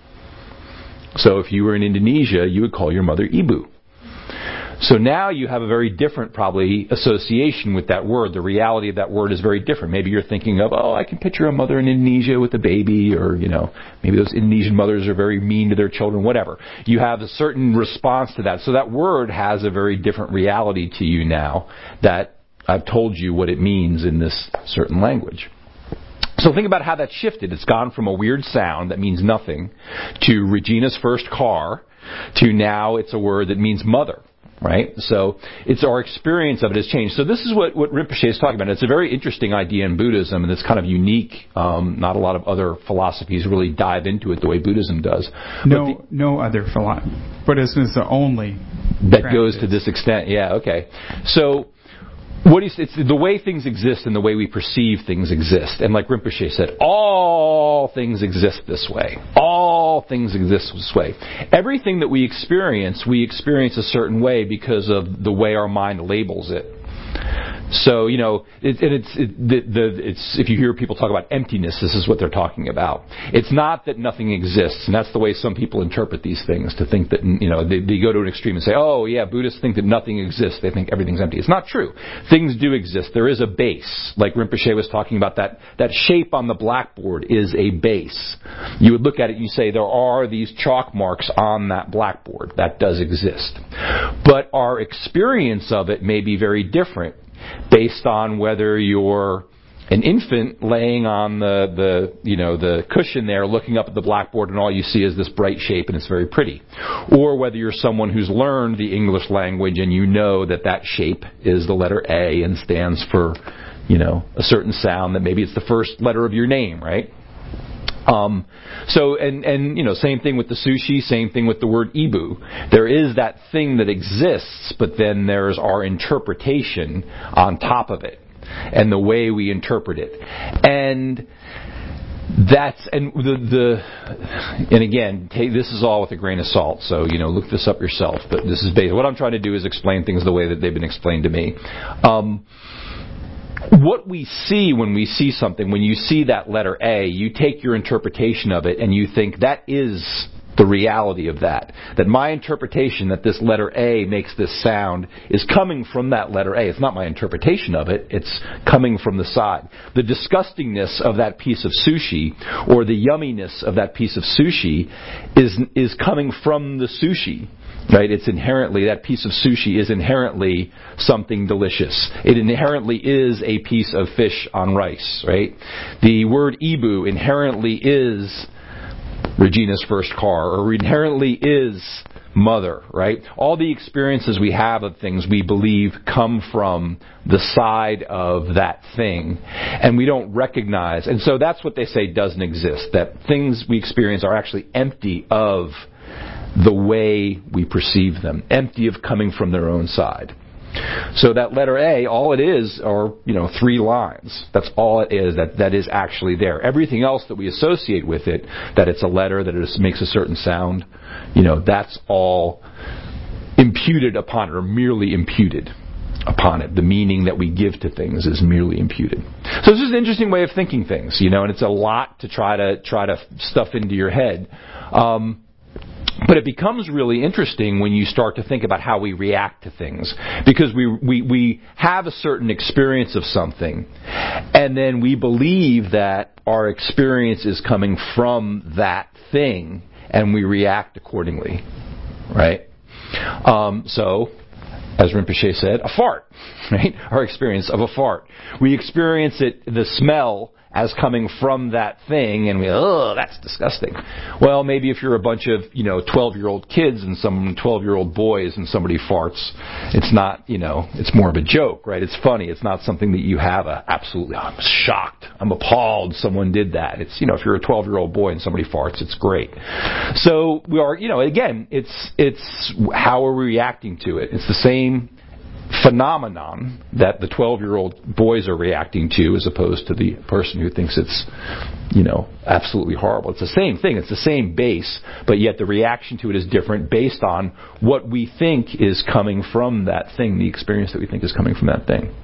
So if you were in Indonesia, you would call your mother Ibu. So now you have a very different, probably, association with that word. The reality of that word is very different. Maybe you're thinking of, oh, I can picture a mother in Indonesia with a baby, or, you know, maybe those Indonesian mothers are very mean to their children, whatever. You have a certain response to that. So that word has a very different reality to you now that I've told you what it means in this certain language. So think about how that's shifted. It's gone from a weird sound that means nothing to Regina's first car to now it's a word that means mother. Right? So it's our experience of it has changed. So this is what, what Rinpoche is talking about. It's a very interesting idea in Buddhism, and it's kind of unique. Um, not a lot of other philosophies really dive into it the way Buddhism does. No, the, no other philosophy. Buddhism is the only that practice. Goes to this extent. Yeah, okay. So what is, it's the way things exist and the way we perceive things exist. And like Rinpoche said, all things exist this way. All things exist this way. Everything that we experience, we experience a certain way because of the way our mind labels it. So, you know, it, and it's, it, the, the, it's, if you hear people talk about emptiness, this is what they're talking about. It's not that nothing exists, and that's the way some people interpret these things, to think that, you know, they, they go to an extreme and say, oh, yeah, Buddhists think that nothing exists. They think everything's empty. It's not true. Things do exist. There is a base. Like Rinpoche was talking about, that, that shape on the blackboard is a base. You would look at it and you say, there are these chalk marks on that blackboard. That does exist. But our experience of it may be very different, based on whether you're an infant laying on the, the you know the cushion there looking up at the blackboard and all you see is this bright shape and it's very pretty, or whether you're someone who's learned the English language and you know that that shape is the letter A and stands for, you know, a certain sound, that maybe it's the first letter of your name, right? Um, so, and, and, you know, same thing with the sushi, same thing with the word ibu. There is that thing that exists, but then there's our interpretation on top of it, and the way we interpret it. And that's, and the, the, and again, take, this is all with a grain of salt, so, you know, look this up yourself, but this is basically, what I'm trying to do is explain things the way that they've been explained to me. Um, What we see when we see something, when you see that letter A, you take your interpretation of it and you think that is the reality of that. That my interpretation that this letter A makes this sound is coming from that letter A. It's not my interpretation of it. It's coming from the side. The disgustingness of that piece of sushi or the yumminess of that piece of sushi is is coming from the sushi. Right? It's inherently, that piece of sushi is inherently something delicious. It inherently is a piece of fish on rice, right? The word ibu inherently is Regina's first car, or inherently is mother, right? All the experiences we have of things we believe come from the side of that thing, and we don't recognize. And so that's what they say doesn't exist, that things we experience are actually empty of the way we perceive them, empty of coming from their own side. So that letter A, all it is are, you know, three lines. That's all it is that, that is actually there. Everything else that we associate with it, that it's a letter, that it makes a certain sound, you know, that's all imputed upon it, or merely imputed upon it. The meaning that we give to things is merely imputed. So this is an interesting way of thinking things, you know, and it's a lot to try to try to stuff into your head. Um, But it becomes really interesting when you start to think about how we react to things. Because we, we, we have a certain experience of something, and then we believe that our experience is coming from that thing, and we react accordingly. Right? Um, so, as Rinpoche said, a fart. Right? Our experience of a fart. We experience it, the smell, as coming from that thing, and we, oh, that's disgusting. Well, maybe if you're a bunch of, you know, twelve-year-old kids and some twelve-year-old boys and somebody farts, it's not, you know, it's more of a joke, right? It's funny. It's not something that you have a, absolutely, oh, I'm shocked, I'm appalled someone did that. It's, you know, if you're a twelve-year-old boy and somebody farts, it's great. So we are, you know, again, it's, it's how are we reacting to it? It's the same phenomenon that the twelve-year-old boys are reacting to, as opposed to the person who thinks it's, you know, absolutely horrible. It's the same thing. It's the same base, but yet the reaction to it is different based on what we think is coming from that thing, the experience that we think is coming from that thing.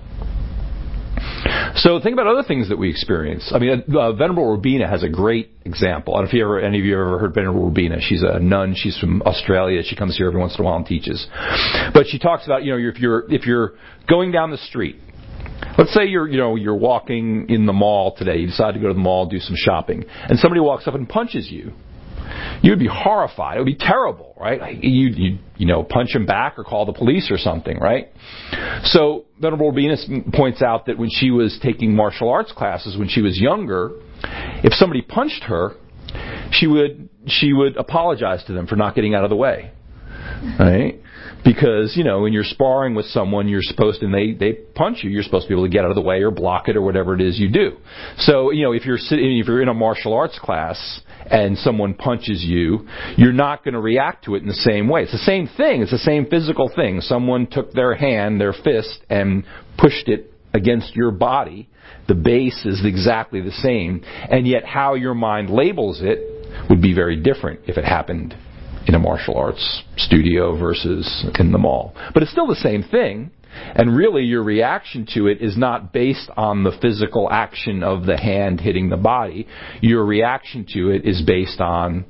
So think about other things that we experience. I mean, uh, Venerable Robina has a great example. I don't know if you ever, any of you have ever heard Venerable Robina. She's a nun. She's from Australia. She comes here every once in a while and teaches. But she talks about, you know, if you're if you're going down the street, let's say you're you know you're walking in the mall today. You decide to go to the mall, do some shopping, and somebody walks up and punches you. You would be horrified. It would be terrible, right? You you you know punch him back or call the police or something, right? So Venerable Robina points out that when she was taking martial arts classes when she was younger, if somebody punched her, she would she would apologize to them for not getting out of the way, right? Because, you know, when you're sparring with someone, you're supposed to, and they, they punch you, you're supposed to be able to get out of the way or block it or whatever it is you do. So, you know, if you're sitting, if you're in a martial arts class and someone punches you, you're not going to react to it in the same way. It's the same thing. It's the same physical thing. Someone took their hand, their fist, and pushed it against your body. The base is exactly the same. And yet how your mind labels it would be very different if it happened in a martial arts studio versus in the mall. But it's still the same thing. And really your reaction to it is not based on the physical action of the hand hitting the body. Your reaction to it is based on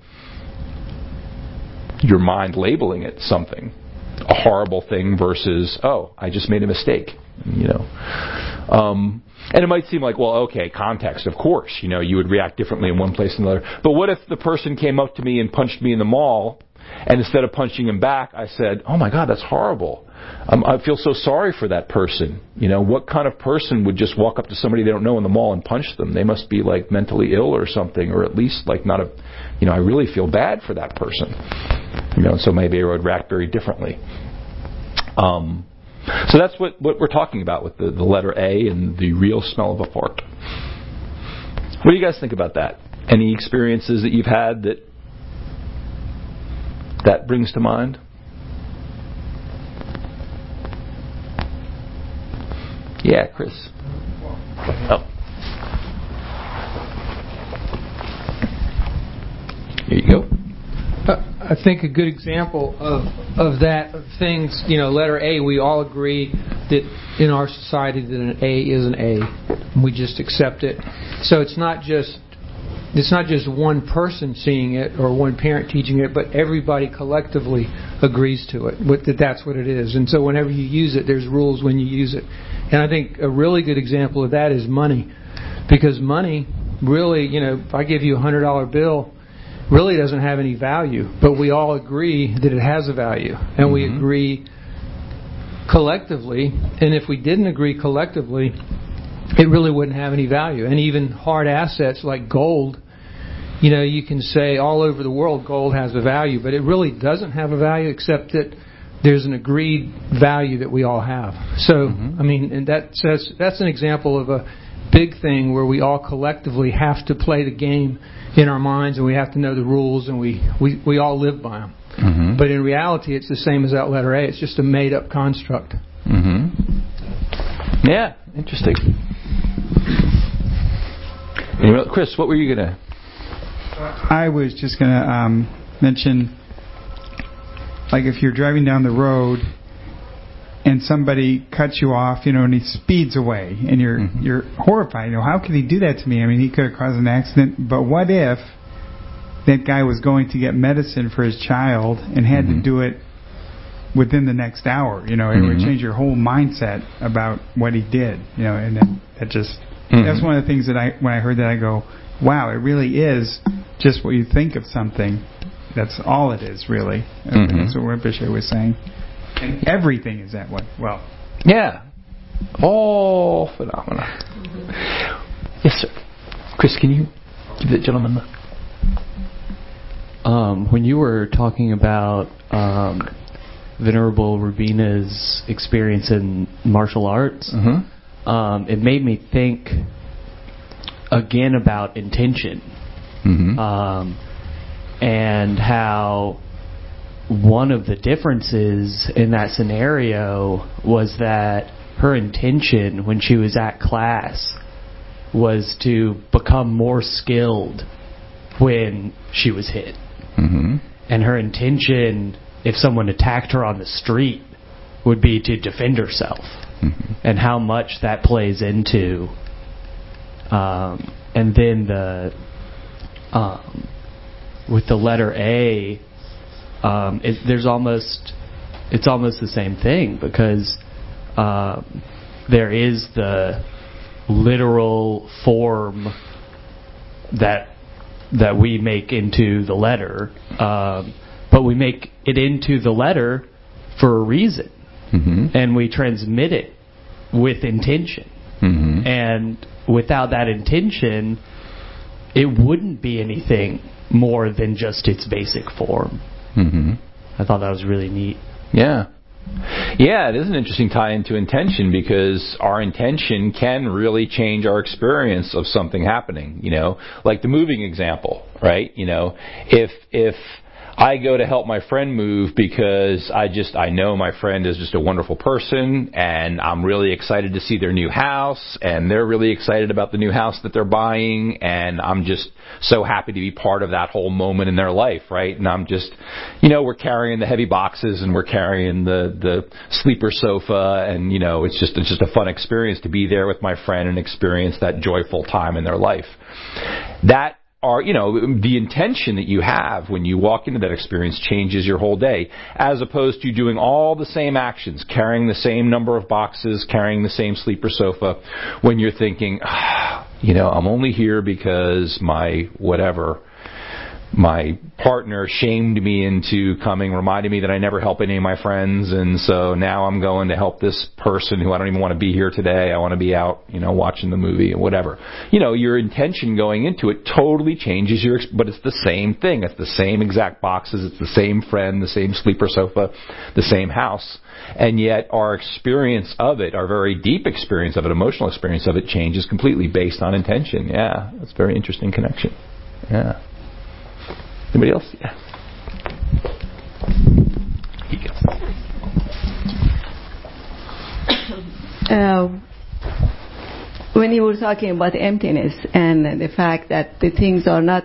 your mind labeling it something. A horrible thing versus, oh, I just made a mistake. You know. Um, and it might seem like, well, okay, context, of course. You know, you would react differently in one place than another. But what if the person came up to me and punched me in the mall, and instead of punching him back, I said, oh my God, that's horrible. Um, I feel so sorry for that person. You know, what kind of person would just walk up to somebody they don't know in the mall and punch them? They must be like mentally ill or something, or at least like not a, you know, I really feel bad for that person. You know, so maybe I would react very differently. Um, so that's what, what we're talking about with the, the letter A and the real smell of a fart. What do you guys think about that? Any experiences that you've had that that brings to mind? Yeah, Chris. Oh. Here you go. Uh, I think a good example of of that of things, you know, letter A, we all agree that in our society that an A is an A. And we just accept it. So it's not just it's not just one person seeing it or one parent teaching it, but everybody collectively agrees to it, that that's what it is. And so whenever you use it, there's rules when you use it. And I think a really good example of that is money. Because money really, you know, if I give you a one hundred dollar bill, really doesn't have any value, but we all agree that it has a value, and mm-hmm. we agree collectively. And if we didn't agree collectively, it really wouldn't have any value. And even hard assets like gold, you know, you can say all over the world gold has a value, but it really doesn't have a value except that there's an agreed value that we all have. So, mm-hmm. I mean, and that says that's an example of a big thing where we all collectively have to play the game in our minds, and we have to know the rules, and we, we, we all live by them. Mm-hmm. But in reality, it's the same as that letter A. It's just a made-up construct. Mm-hmm. Yeah, interesting. Anyway, Chris, what were you going to... I was just going to um, mention, like if you're driving down the road and somebody cuts you off, you know, and he speeds away, and you're mm-hmm. you're horrified. You know, how could he do that to me? I mean, he could have caused an accident. But what if that guy was going to get medicine for his child and had mm-hmm. to do it within the next hour? You know, it mm-hmm. would change your whole mindset about what he did. You know, and then that just mm-hmm. that's one of the things that I when I heard that I go, wow, it really is just what you think of something. That's all it is, really. Mm-hmm. That's what Rinpoche was saying. And everything is that way. Well, yeah, all phenomena. Yes, sir. Chris, can you give the gentleman the... Um, when you were talking about um, Venerable Rubina's experience in martial arts, mm-hmm. um, it made me think again about intention, mm-hmm. um, and how one of the differences in that scenario was that her intention when she was at class was to become more skilled when she was hit. Mm-hmm. And her intention, if someone attacked her on the street, would be to defend herself. Mm-hmm. And how much that plays into... Um, and then the... Um, with the letter A... Um, it, there's almost, it's almost the same thing because um, there is the literal form that that we make into the letter, um, but we make it into the letter for a reason, mm-hmm. and we transmit it with intention. Mm-hmm. And without that intention, it wouldn't be anything more than just its basic form. Mm-hmm. I thought that was really neat. Yeah. Yeah, it is an interesting tie into intention because our intention can really change our experience of something happening, you know, like the moving example, right? You know, if if I go to help my friend move because I just, I know my friend is just a wonderful person and I'm really excited to see their new house and they're really excited about the new house that they're buying and I'm just so happy to be part of that whole moment in their life, right? And I'm just, you know, we're carrying the heavy boxes and we're carrying the, the sleeper sofa and, you know, it's just, it's just a fun experience to be there with my friend and experience that joyful time in their life. That Are, you know, the intention that you have when you walk into that experience changes your whole day, as opposed to doing all the same actions, carrying the same number of boxes, carrying the same sleeper sofa, when you're thinking, ah, you know, I'm only here because my whatever, my partner shamed me into coming, reminded me that I never help any of my friends, and so now I'm going to help this person who I don't even want to be here today. I want to be out, you know, watching the movie or whatever. You know, your intention going into it totally changes your, but it's the same thing. It's the same exact boxes. It's the same friend, the same sleeper sofa, the same house. And yet our experience of it, our very deep experience of it, emotional experience of it changes completely based on intention. Yeah, that's a very interesting connection. Yeah. Anybody else? Yeah. Here you go. Uh, when you were talking about emptiness and the fact that the things are not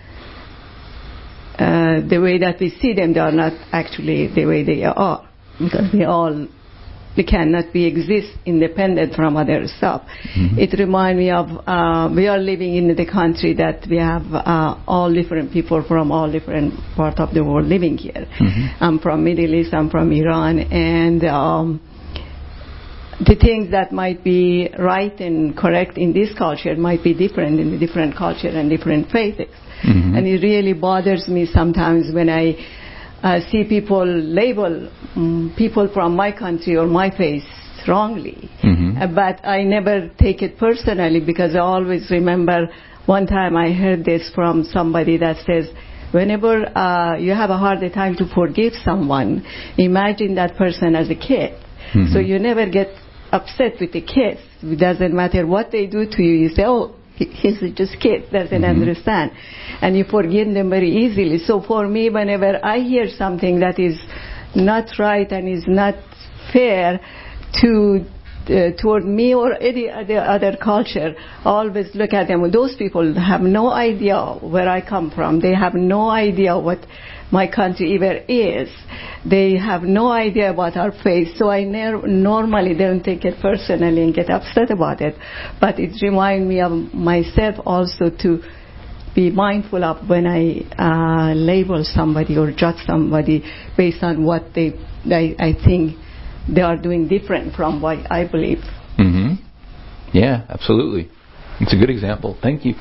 uh, the way that we see them, they are not actually the way they are, because they all they cannot be exist independent from other stuff. Mm-hmm. It reminds me of uh, we are living in the country that we have uh, all different people from all different parts of the world living here. Mm-hmm. I'm from Middle East, I'm from Iran, and um, the things that might be right and correct in this culture might be different in the different culture and different faiths. Mm-hmm. And it really bothers me sometimes when I Uh, see people label um, people from my country or my faith wrongly. Mm-hmm. Uh, but I never take it personally, because I always remember one time I heard this from somebody that says, whenever uh, you have a hard time to forgive someone, imagine that person as a kid. Mm-hmm. So you never get upset with the kids. It doesn't matter what they do to you. You say, oh, he's just a kid, doesn't mm-hmm. understand. And you forgive them very easily. So for me, whenever I hear something that is not right and is not fair to uh, toward me or any other, other culture, I always look at them. Those people have no idea where I come from. They have no idea what my country even is. They have no idea about our faith. So I ne- normally don't take it personally and get upset about it. But it reminds me of myself also to be mindful of when I uh, label somebody or judge somebody based on what they, I, I think they are doing different from what I believe. Mm-hmm. Yeah, absolutely. It's a good example. Thank you.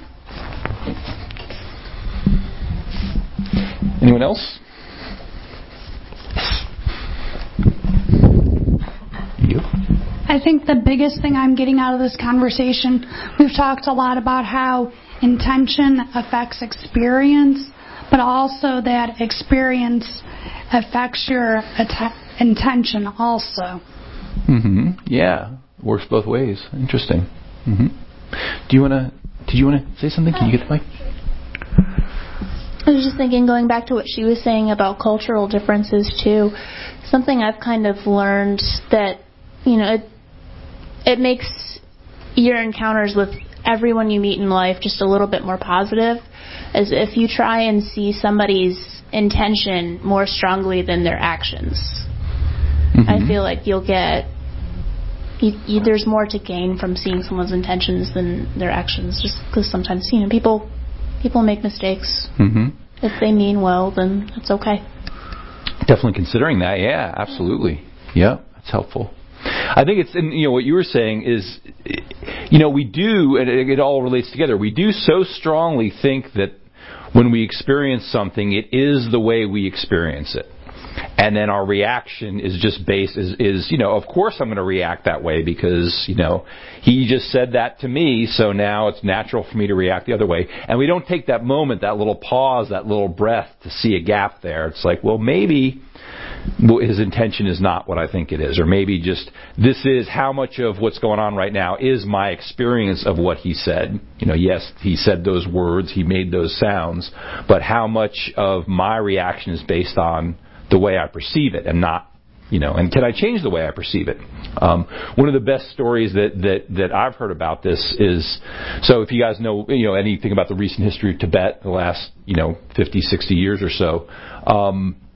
Anyone else? You? I think the biggest thing I'm getting out of this conversation, we've talked a lot about how intention affects experience, but also that experience affects your att- intention also. Mm-hmm. Yeah, works both ways. Interesting. Mm-hmm. Do you want to? Did you want to say something? Can you get the mic? I was just thinking, going back to what she was saying about cultural differences too, something I've kind of learned that, you know, it, it makes your encounters with everyone you meet in life just a little bit more positive, as if you try and see somebody's intention more strongly than their actions. Mm-hmm. I feel like you'll get, you, you, there's more to gain from seeing someone's intentions than their actions, just because sometimes, you know, people People make mistakes. Mm-hmm. If they mean well, then it's okay. Definitely considering that. Yeah, absolutely. Yeah, that's helpful. I think it's, and, you know, what you were saying is, you know, we do, and it, it all relates together, we do so strongly think that when we experience something, it is the way we experience it. And then our reaction is just based, is, is, you know, of course I'm going to react that way because, you know, he just said that to me, so now it's natural for me to react the other way. And we don't take that moment, that little pause, that little breath to see a gap there. It's like, well, maybe his intention is not what I think it is. Or maybe just, this is how much of what's going on right now is my experience of what he said. You know, yes, he said those words, he made those sounds, but how much of my reaction is based on the way I perceive it, and not, you know, and can I change the way I perceive it? Um, one of the best stories that, that, that I've heard about this is, so if you guys know, you know, anything about the recent history of Tibet, the last, you know, fifty, sixty years or so, um,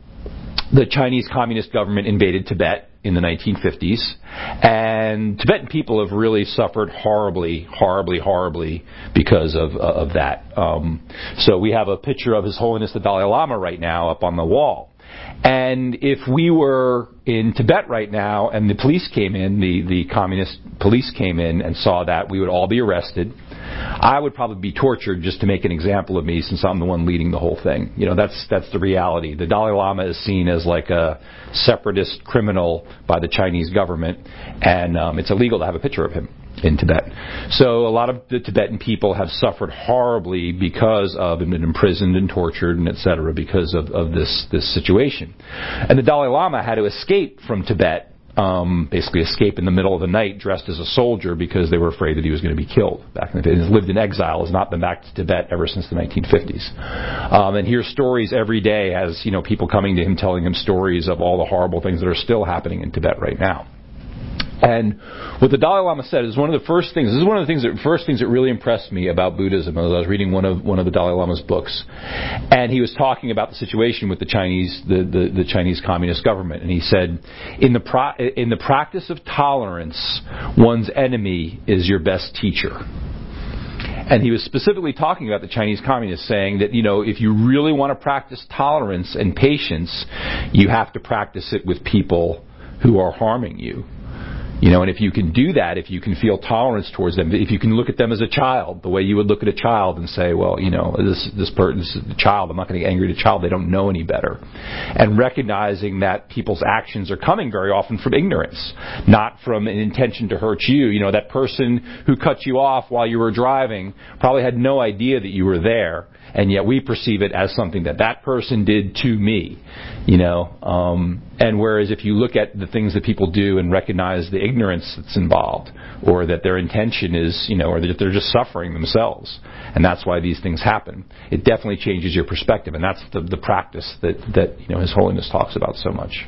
the Chinese Communist government invaded Tibet in the nineteen fifties, and Tibetan people have really suffered horribly, horribly, horribly because of, uh, of that. Um, so we have a picture of His Holiness the Dalai Lama right now up on the wall. And if we were in Tibet right now and the police came in, the, the communist police came in and saw that, we would all be arrested. I would probably be tortured just to make an example of me, since I'm the one leading the whole thing. You know, that's that's the reality. The Dalai Lama is seen as like a separatist criminal by the Chinese government, and um, it's illegal to have a picture of him in Tibet. So a lot of the Tibetan people have suffered horribly because of and been imprisoned and tortured and et cetera because of, of this, this situation. And the Dalai Lama had to escape from Tibet um, basically escape in the middle of the night dressed as a soldier because they were afraid that he was going to be killed back in the day. He's lived in exile, has not been back to Tibet ever since the nineteen fifties. Um, and hears stories every day as, you know, people coming to him telling him stories of all the horrible things that are still happening in Tibet right now. And what the Dalai Lama said is one of the first things. This is one of the things that first things that really impressed me about Buddhism. As I was reading one of one of the Dalai Lama's books, and he was talking about the situation with the Chinese the, the, the Chinese Communist government, and he said, in the pro, in the practice of tolerance, one's enemy is your best teacher. And he was specifically talking about the Chinese communists, saying that, you know, if you really want to practice tolerance and patience, you have to practice it with people who are harming you. You know, and if you can do that, if you can feel tolerance towards them, if you can look at them as a child, the way you would look at a child and say, well, you know, this this person, this is a child, I'm not going to get angry at a child, they don't know any better. And recognizing that people's actions are coming very often from ignorance, not from an intention to hurt you. You know, that person who cut you off while you were driving probably had no idea that you were there, and yet we perceive it as something that that person did to me. You know, um, and whereas if you look at the things that people do and recognize the ignorance that's involved, or that their intention is, you know, or that they're just suffering themselves, and that's why these things happen, it definitely changes your perspective, and that's the, the practice that, that, you know, His Holiness talks about so much.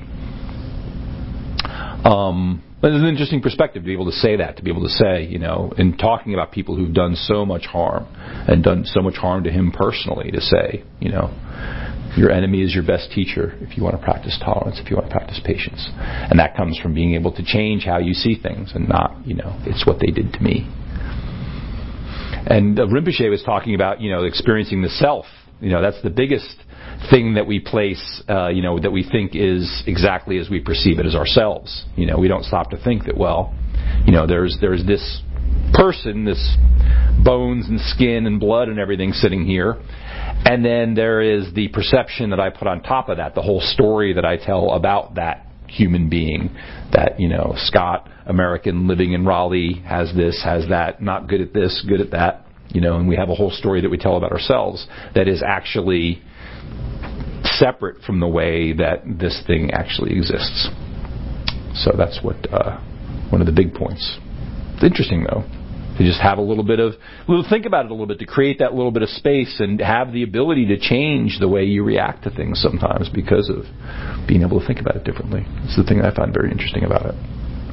Um, but it's an interesting perspective to be able to say that, to be able to say, you know, in talking about people who've done so much harm, and done so much harm to him personally, to say, you know, your enemy is your best teacher if you want to practice tolerance, if you want to practice patience. And that comes from being able to change how you see things and not, you know, it's what they did to me. And uh, Rinpoche was talking about, you know, experiencing the self. You know, that's the biggest thing that we place, uh, you know, that we think is exactly as we perceive it as ourselves. You know, we don't stop to think that, well, you know, there's there's this person, this bones and skin and blood and everything sitting here. And then there is the perception that I put on top of that, the whole story that I tell about that human being, that, you know, Scott, American, living in Raleigh, has this, has that, not good at this, good at that, you know, and we have a whole story that we tell about ourselves that is actually separate from the way that this thing actually exists. So that's what uh, one of the big points. It's interesting, though, to just have a little bit of, little think about it a little bit, to create that little bit of space and have the ability to change the way you react to things sometimes because of being able to think about it differently. It's the thing that I find very interesting about it.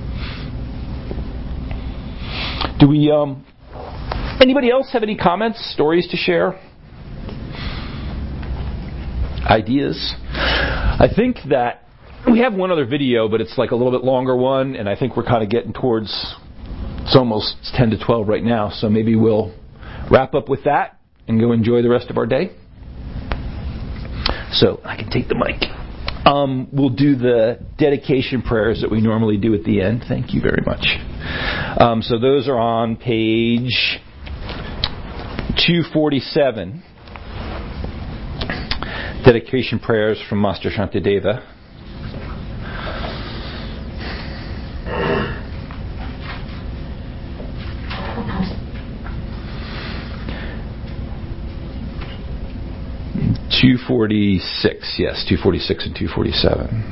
Do we, um, anybody else have any comments, stories to share? Ideas? I think that we have one other video, but it's like a little bit longer one, and I think we're kind of getting towards, it's almost ten to twelve right now, so maybe we'll wrap up with that and go enjoy the rest of our day. So I can take the mic. Um, we'll do the dedication prayers that we normally do at the end. Thank you very much. Um, so those are on page two forty-seven. Dedication prayers from Master Shantideva. two forty-six, yes, two forty-six and two forty-seven.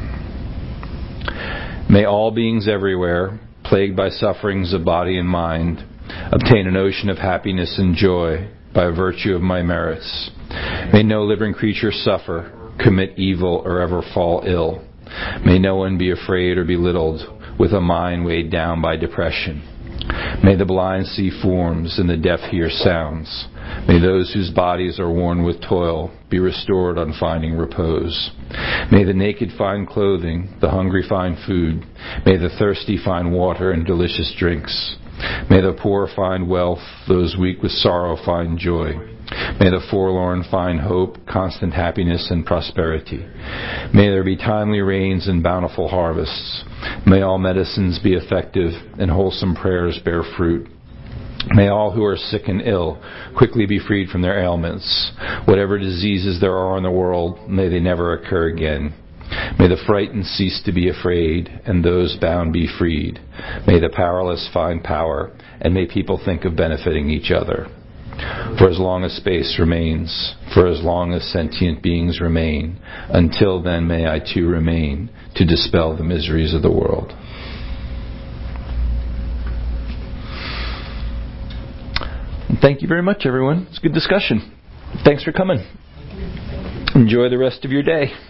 May all beings everywhere, plagued by sufferings of body and mind, obtain an ocean of happiness and joy by virtue of my merits. May no living creature suffer, commit evil, or ever fall ill. May no one be afraid or belittled with a mind weighed down by depression. May the blind see forms and the deaf hear sounds. May those whose bodies are worn with toil be restored on finding repose. May the naked find clothing, the hungry find food. May the thirsty find water and delicious drinks. May the poor find wealth, those weak with sorrow find joy. May the forlorn find hope, constant happiness, and prosperity. May there be timely rains and bountiful harvests. May all medicines be effective and wholesome prayers bear fruit. May all who are sick and ill quickly be freed from their ailments. Whatever diseases there are in the world, may they never occur again. May the frightened cease to be afraid, and those bound be freed. May the powerless find power, and may people think of benefiting each other. For as long as space remains, for as long as sentient beings remain, until then may I too remain to dispel the miseries of the world. And thank you very much, everyone. It's a good discussion. Thanks for coming. Enjoy the rest of your day.